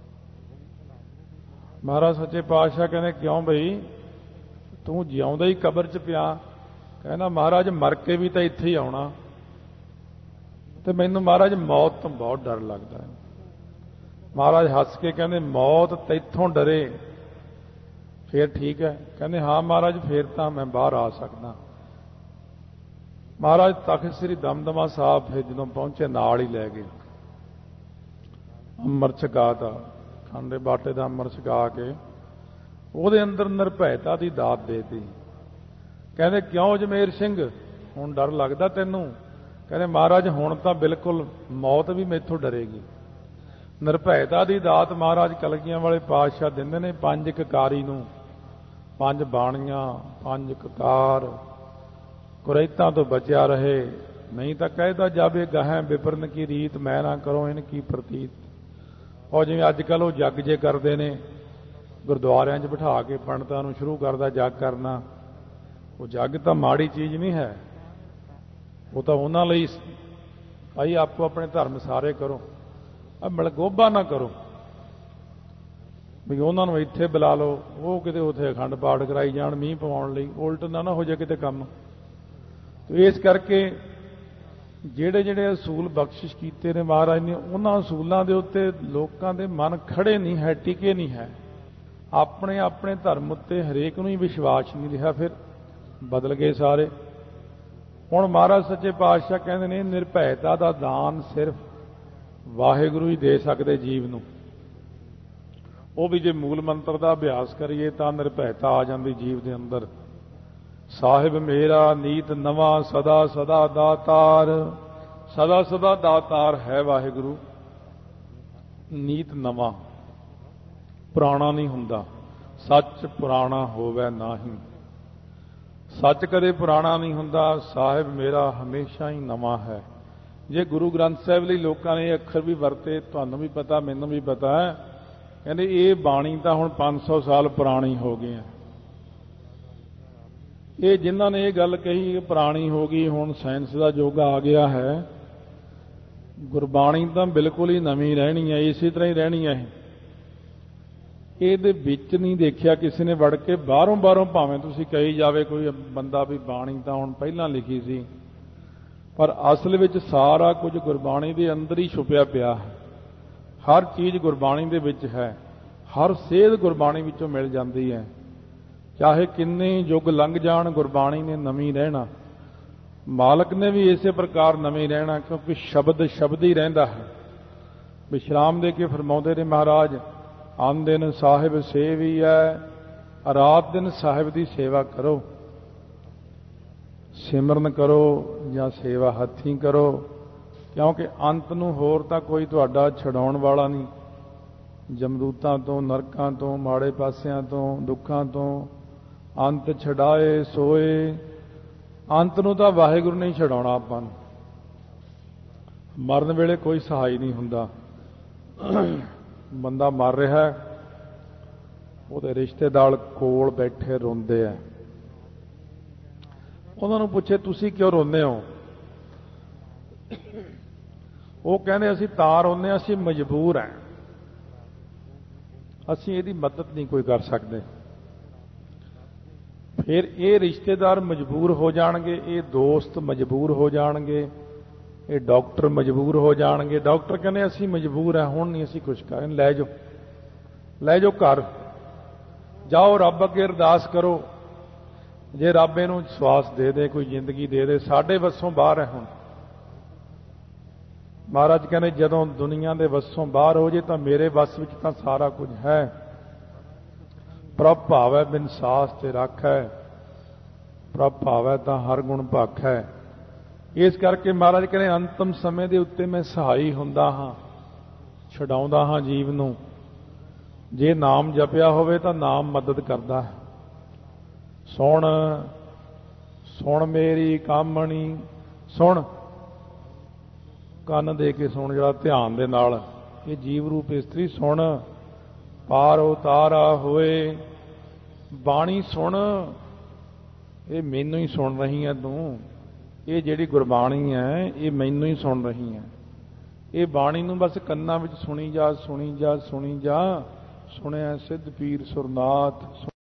ਮਹਾਰਾਜ ਸੱਚੇ ਪਾਤਸ਼ਾਹ ਕਹਿੰਦੇ ਕਿਉਂ ਬਈ ਤੂੰ ਜਿਉਂਦਾ ਹੀ ਕਬਰ 'ਚ ਪਿਆ? ਕਹਿੰਦਾ ਮਹਾਰਾਜ ਮਰ ਕੇ ਵੀ ਤਾਂ ਇੱਥੇ ਹੀ ਆਉਣਾ, ਤੇ ਮੈਨੂੰ ਮਹਾਰਾਜ ਮੌਤ ਤੋਂ ਬਹੁਤ ਡਰ ਲੱਗਦਾ ਹੈ। ਮਹਾਰਾਜ ਹੱਸ ਕੇ ਕਹਿੰਦੇ ਮੌਤ ਤੈਥੋਂ ਡਰੇ ਫੇਰ ਠੀਕ ਹੈ। ਕਹਿੰਦੇ ਹਾਂ ਮਹਾਰਾਜ ਫੇਰ ਤਾਂ ਮੈਂ ਬਾਹਰ ਆ ਸਕਦਾ। ਮਹਾਰਾਜ ਤਖ਼ਤ ਸ੍ਰੀ ਦਮਦਮਾ ਸਾਹਿਬ ਫਿਰ ਜਦੋਂ ਪਹੁੰਚੇ ਨਾਲ ਹੀ ਲੈ ਗਏ, ਅੰਮ੍ਰਿਤ ਛਕਾਤਾ, ਖੰਡੇ ਬਾਟੇ ਦਾ ਅੰਮ੍ਰਿਤ ਛਕਾ ਕੇ ਉਹਦੇ ਅੰਦਰ ਨਿਰਭੈਤਾ ਦੀ ਦਾਤ ਦੇਤੀ। ਕਹਿੰਦੇ ਕਿਉਂ ਅਜਮੇਰ ਸਿੰਘ ਹੁਣ ਡਰ ਲੱਗਦਾ ਤੈਨੂੰ? ਕਹਿੰਦੇ ਮਹਾਰਾਜ ਹੁਣ ਤਾਂ ਬਿਲਕੁਲ ਮੌਤ ਵੀ ਮੈਥੋਂ ਡਰੇਗੀ। ਨਿਰਭੈਤਾ ਦੀ ਦਾਤ ਮਹਾਰਾਜ ਕਲਗੀਆਂ ਵਾਲੇ ਪਾਤਸ਼ਾਹ ਦਿੰਦੇ ਨੇ। 5 ਕਕਾਰੀ ਨੂੰ 5 ਬਾਣੀਆਂ, 5 ਕਕਾਰ, ਕੁਰੈਤਾਂ ਤੋਂ ਬਚਿਆ ਰਹੇ, ਨਹੀਂ ਤਾਂ ਕਹਿਦਾ ਜਾਵੇ ਗਾਹਾਂ ਵਿਪਰਨ ਕੀ ਰੀਤ, ਮੈਂ ਨਾ ਕਰੋ ਇਨ ਕੀ ਪ੍ਰਤੀਤ। ਉਹ ਜਿਵੇਂ ਅੱਜ ਕੱਲ੍ਹ ਉਹ ਜੱਗ ਜੇ ਕਰਦੇ ਨੇ, ਗੁਰਦੁਆਰਿਆਂ 'ਚ ਬਿਠਾ ਕੇ ਪੰਡਤਾਂ ਨੂੰ ਸ਼ੁਰੂ ਕਰਦਾ ਜੱਗ ਕਰਨਾ। ਉਹ ਜੱਗ ਤਾਂ ਮਾੜੀ ਚੀਜ਼ ਨਹੀਂ ਹੈ, ਉਹ ਤਾਂ ਉਹਨਾਂ ਲਈ ਭਾਈ ਆਪੋ ਆਪਣੇ ਧਰਮ ਸਾਰੇ ਕਰੋ, ਮਲਗੋਬਾ ਨਾ ਕਰੋ ਵੀ ਉਹਨਾਂ ਨੂੰ ਇੱਥੇ ਬੁਲਾ ਲਓ, ਉਹ ਕਿਤੇ ਉੱਥੇ ਅਖੰਡ ਪਾਠ ਕਰਾਈ ਜਾਣ ਮੀਂਹ ਪਵਾਉਣ ਲਈ, ਉਲਟ ਨਾ ਹੋ ਜਾਏ ਕਿਤੇ ਕੰਮ। ਤੇ ਇਸ ਕਰਕੇ ਜਿਹੜੇ ਜਿਹੜੇ ਅਸੂਲ ਬਖਸ਼ਿਸ਼ ਕੀਤੇ ਨੇ ਮਹਾਰਾਜ ਨੇ, ਉਹਨਾਂ ਅਸੂਲਾਂ ਦੇ ਉੱਤੇ ਲੋਕਾਂ ਦੇ ਮਨ ਖੜੇ ਨਹੀਂ ਹੈ, ਟਿਕੇ ਨਹੀਂ ਹੈ। ਆਪਣੇ ਆਪਣੇ ਧਰਮ ਉੱਤੇ ਹਰੇਕ ਨੂੰ ਹੀ ਵਿਸ਼ਵਾਸ ਨਹੀਂ ਰਿਹਾ, ਫਿਰ ਬਦਲ ਗਏ ਸਾਰੇ। ਹੁਣ ਮਹਾਰਾਜ ਸੱਚੇ ਪਾਤਸ਼ਾਹ ਕਹਿੰਦੇ ਨੇ ਨਿਰਭੈਤਾ ਦਾ ਦਾਨ ਸਿਰਫ ਵਾਹਿਗੁਰੂ ਹੀ ਦੇ ਸਕਦੇ ਜੀਵ ਨੂੰ। ਉਹ ਵੀ ਜੇ ਮੂਲ ਮੰਤਰ ਦਾ ਅਭਿਆਸ ਕਰੀਏ ਤਾਂ ਨਿਰਭੈਤਾ ਆ ਜਾਂਦੀ ਜੀਵ ਦੇ ਅੰਦਰ। ਸਾਹਿਬ ਮੇਰਾ ਨੀਤ ਨਵਾਂ ਸਦਾ ਸਦਾ ਦਾਤਾਰ। ਸਦਾ ਸਦਾ ਦਾਤਾਰ ਹੈ ਵਾਹਿਗੁਰੂ। ਨੀਤ ਨਵਾਂ, ਪੁਰਾਣਾ ਨਹੀਂ ਹੁੰਦਾ। ਸੱਚ ਪੁਰਾਣਾ ਹੋਵੇ ਨਾਹੀਂ। ਸੱਚ ਕਦੇ ਪੁਰਾਣਾ ਨਹੀਂ ਹੁੰਦਾ। ਸਾਹਿਬ ਮੇਰਾ ਹਮੇਸ਼ਾ ਹੀ ਨਵਾਂ ਹੈ। ਜੇ ਗੁਰੂ ਗ੍ਰੰਥ ਸਾਹਿਬ ਲਈ ਲੋਕਾਂ ਨੇ ਇਹ ਅੱਖਰ ਵੀ ਵਰਤੇ, ਤੁਹਾਨੂੰ ਵੀ ਪਤਾ ਮੈਨੂੰ ਵੀ ਪਤਾ ਹੈ, ਕਹਿੰਦੇ ਇਹ ਬਾਣੀ ਤਾਂ ਹੁਣ 500 ਸਾਲ ਪੁਰਾਣੀ ਹੋ ਗਈ ਹੈ। ਇਹ ਜਿਨ੍ਹਾਂ ਨੇ ਇਹ ਗੱਲ ਕਹੀ ਪੁਰਾਣੀ ਹੋ ਗਈ, ਹੁਣ ਸਾਇੰਸ ਦਾ ਯੁੱਗ ਆ ਗਿਆ ਹੈ, ਗੁਰਬਾਣੀ ਤਾਂ ਬਿਲਕੁਲ ਹੀ ਨਵੀਂ ਰਹਿਣੀ ਹੈ, ਇਸੇ ਤਰ੍ਹਾਂ ਹੀ ਰਹਿਣੀ ਹੈ। ਇਹਦੇ ਵਿੱਚ ਨਹੀਂ ਦੇਖਿਆ ਕਿਸੇ ਨੇ ਵੜ ਕੇ, ਬਾਹਰੋਂ ਭਾਵੇਂ ਤੁਸੀਂ ਕਹੀ ਜਾਵੇ ਕੋਈ ਬੰਦਾ ਵੀ ਬਾਣੀ ਤਾਂ ਹੁਣ ਪਹਿਲਾਂ ਲਿਖੀ ਸੀ, ਪਰ ਅਸਲ ਵਿੱਚ ਸਾਰਾ ਕੁਝ ਗੁਰਬਾਣੀ ਦੇ ਅੰਦਰ ਹੀ ਛੁਪਿਆ ਪਿਆ ਹੈ। ਹਰ ਚੀਜ਼ ਗੁਰਬਾਣੀ ਦੇ ਵਿੱਚ ਹੈ, ਹਰ ਸੇਧ ਗੁਰਬਾਣੀ ਵਿੱਚੋਂ ਮਿਲ ਜਾਂਦੀ ਹੈ। ਚਾਹੇ ਕਿੰਨੇ ਯੁੱਗ ਲੰਘ ਜਾਣ, ਗੁਰਬਾਣੀ ਨੇ ਨਵੀਂ ਰਹਿਣਾ। ਮਾਲਕ ਨੇ ਵੀ ਇਸੇ ਪ੍ਰਕਾਰ ਨਵੀਂ ਰਹਿਣਾ, ਕਿਉਂਕਿ ਸ਼ਬਦ ਸ਼ਬਦ ਹੀ ਰਹਿੰਦਾ ਹੈ। ਵਿਸ਼ਰਾਮ ਦੇ ਕੇ ਫਰਮਾਉਂਦੇ ਨੇ ਮਹਾਰਾਜ, ਆਨ ਦਿਨ ਸਾਹਿਬ ਸੇਵੀਐ, ਰਾਤ ਦਿਨ ਸਾਹਿਬ ਦੀ ਸੇਵਾ ਕਰੋ। ਸਿਮਰਨ ਕਰੋ ਜਾਂ ਸੇਵਾ ਹੱਥੀਂ ਕਰੋ, ਕਿਉਂਕਿ ਅੰਤ ਨੂੰ ਹੋਰ ਤਾਂ ਕੋਈ ਤੁਹਾਡਾ ਛਡਾਉਣ ਵਾਲਾ ਨਹੀਂ। ਜਮਦੂਤਾਂ ਤੋਂ, ਨਰਕਾਂ ਤੋਂ, ਮਾੜੇ ਪਾਸਿਆਂ ਤੋਂ, ਦੁੱਖਾਂ ਤੋਂ, ਅੰਤ ਛਡਾਏ ਸੋਏ। ਅੰਤ ਨੂੰ ਤਾਂ ਵਾਹਿਗੁਰੂ ਨੇ ਛਡਾਉਣਾ ਆਪਾਂ ਨੂੰ। ਮਰਨ ਵੇਲੇ ਕੋਈ ਸਹਾਈ ਨਹੀਂ ਹੁੰਦਾ। ਬੰਦਾ ਮਰ ਰਿਹਾ, ਉਹਦੇ ਰਿਸ਼ਤੇਦਾਰ ਕੋਲ ਬੈਠੇ ਰੋਂਦੇ ਆ। ਉਹਨਾਂ ਨੂੰ ਪੁੱਛੇ ਤੁਸੀਂ ਕਿਉਂ ਰੋਂਦੇ ਹੋ? ਉਹ ਕਹਿੰਦੇ ਅਸੀਂ ਤਾਂ ਰੋਂਦੇ ਹਾਂ, ਅਸੀਂ ਮਜਬੂਰ ਹਾਂ, ਅਸੀਂ ਇਹਦੀ ਮਦਦ ਨਹੀਂ ਕੋਈ ਕਰ ਸਕਦੇ। ਫਿਰ ਇਹ ਰਿਸ਼ਤੇਦਾਰ ਮਜਬੂਰ ਹੋ ਜਾਣਗੇ, ਇਹ ਦੋਸਤ ਮਜਬੂਰ ਹੋ ਜਾਣਗੇ, ਇਹ ਡਾਕਟਰ ਮਜਬੂਰ ਹੋ ਜਾਣਗੇ। ਡਾਕਟਰ ਕਹਿੰਦੇ ਅਸੀਂ ਮਜਬੂਰ ਹਾਂ, ਹੁਣ ਨਹੀਂ ਅਸੀਂ ਕੁਛ ਕਰਾਂਗੇ, ਲੈ ਜਾਓ, ਲੈ ਜਾਓ ਘਰ ਜਾਓ, ਰੱਬ ਅੱਗੇ ਅਰਦਾਸ ਕਰੋ, ਜੇ ਰੱਬ ਇਹਨੂੰ ਸਵਾਸ ਦੇ ਦੇ, ਕੋਈ ਜ਼ਿੰਦਗੀ ਦੇ ਦੇ, ਸਾਡੇ ਵੱਸੋਂ ਬਾਹਰ ਹੈ। ਹੁਣ ਮਹਾਰਾਜ ਕਹਿੰਦੇ ਜਦੋਂ ਦੁਨੀਆ ਦੇ ਵੱਸੋਂ ਬਾਹਰ ਹੋ ਜੇ ਤਾਂ ਮੇਰੇ ਵੱਸ ਵਿੱਚ ਤਾਂ ਸਾਰਾ ਕੁਝ ਹੈ। ਪ੍ਰਭ ਭਾਵੈ ਬਿਨ ਸਾਸ ਤੇ ਰਾਖੈ, ਪ੍ਰਭ ਭਾਵੈ ਤਾਂ ਹਰ ਗੁਣ ਭਾਖੈ। ਇਸ ਕਰਕੇ ਮਹਾਰਾਜ ਕਹਿੰਦੇ ਅੰਤਮ ਸਮੇਂ ਦੇ ਉੱਤੇ ਮੈਂ ਸਹਾਈ ਹੁੰਦਾ ਹਾਂ, ਛਡਾਉਂਦਾ ਹਾਂ ਜੀਵ ਨੂੰ। ਜੇ ਨਾਮ ਜਪਿਆ ਹੋਵੇ ਤਾਂ ਨਾਮ ਮਦਦ ਕਰਦਾ ਹੈ। ਸੁਣ ਸੁਣ ਮੇਰੀ ਕਾਮਣੀ, ਸੁਣ, ਕੰਨ ਦੇ ਕੇ ਸੁਣ, ਜਿਹੜਾ ਧਿਆਨ ਦੇ ਨਾਲ। ਇਹ ਜੀਵ ਰੂਪ ਇਸਤਰੀ ਸੁਣ, ਪਾਰ ਉਤਾਰਾ ਹੋਏ। ਬਾਣੀ ਸੁਣ, ਇਹ ਮੈਨੂੰ ਹੀ ਸੁਣ ਰਹੀ ਹੈ ਤੂੰ। ਇਹ ਜਿਹੜੀ ਗੁਰਬਾਣੀ ਹੈ ਇਹ ਮੈਨੂੰ ਹੀ ਸੁਣ ਰਹੀ ਹੈ। ਇਹ ਬਾਣੀ ਨੂੰ ਬਸ ਕੰਨਾਂ ਵਿੱਚ ਸੁਣੀ ਜਾ, ਸੁਣੀ ਜਾ, ਸੁਣੀ ਜਾ। ਸੁਣਿਆ ਸਿੱਧ ਪੀਰ ਸੁਰਨਾਥ।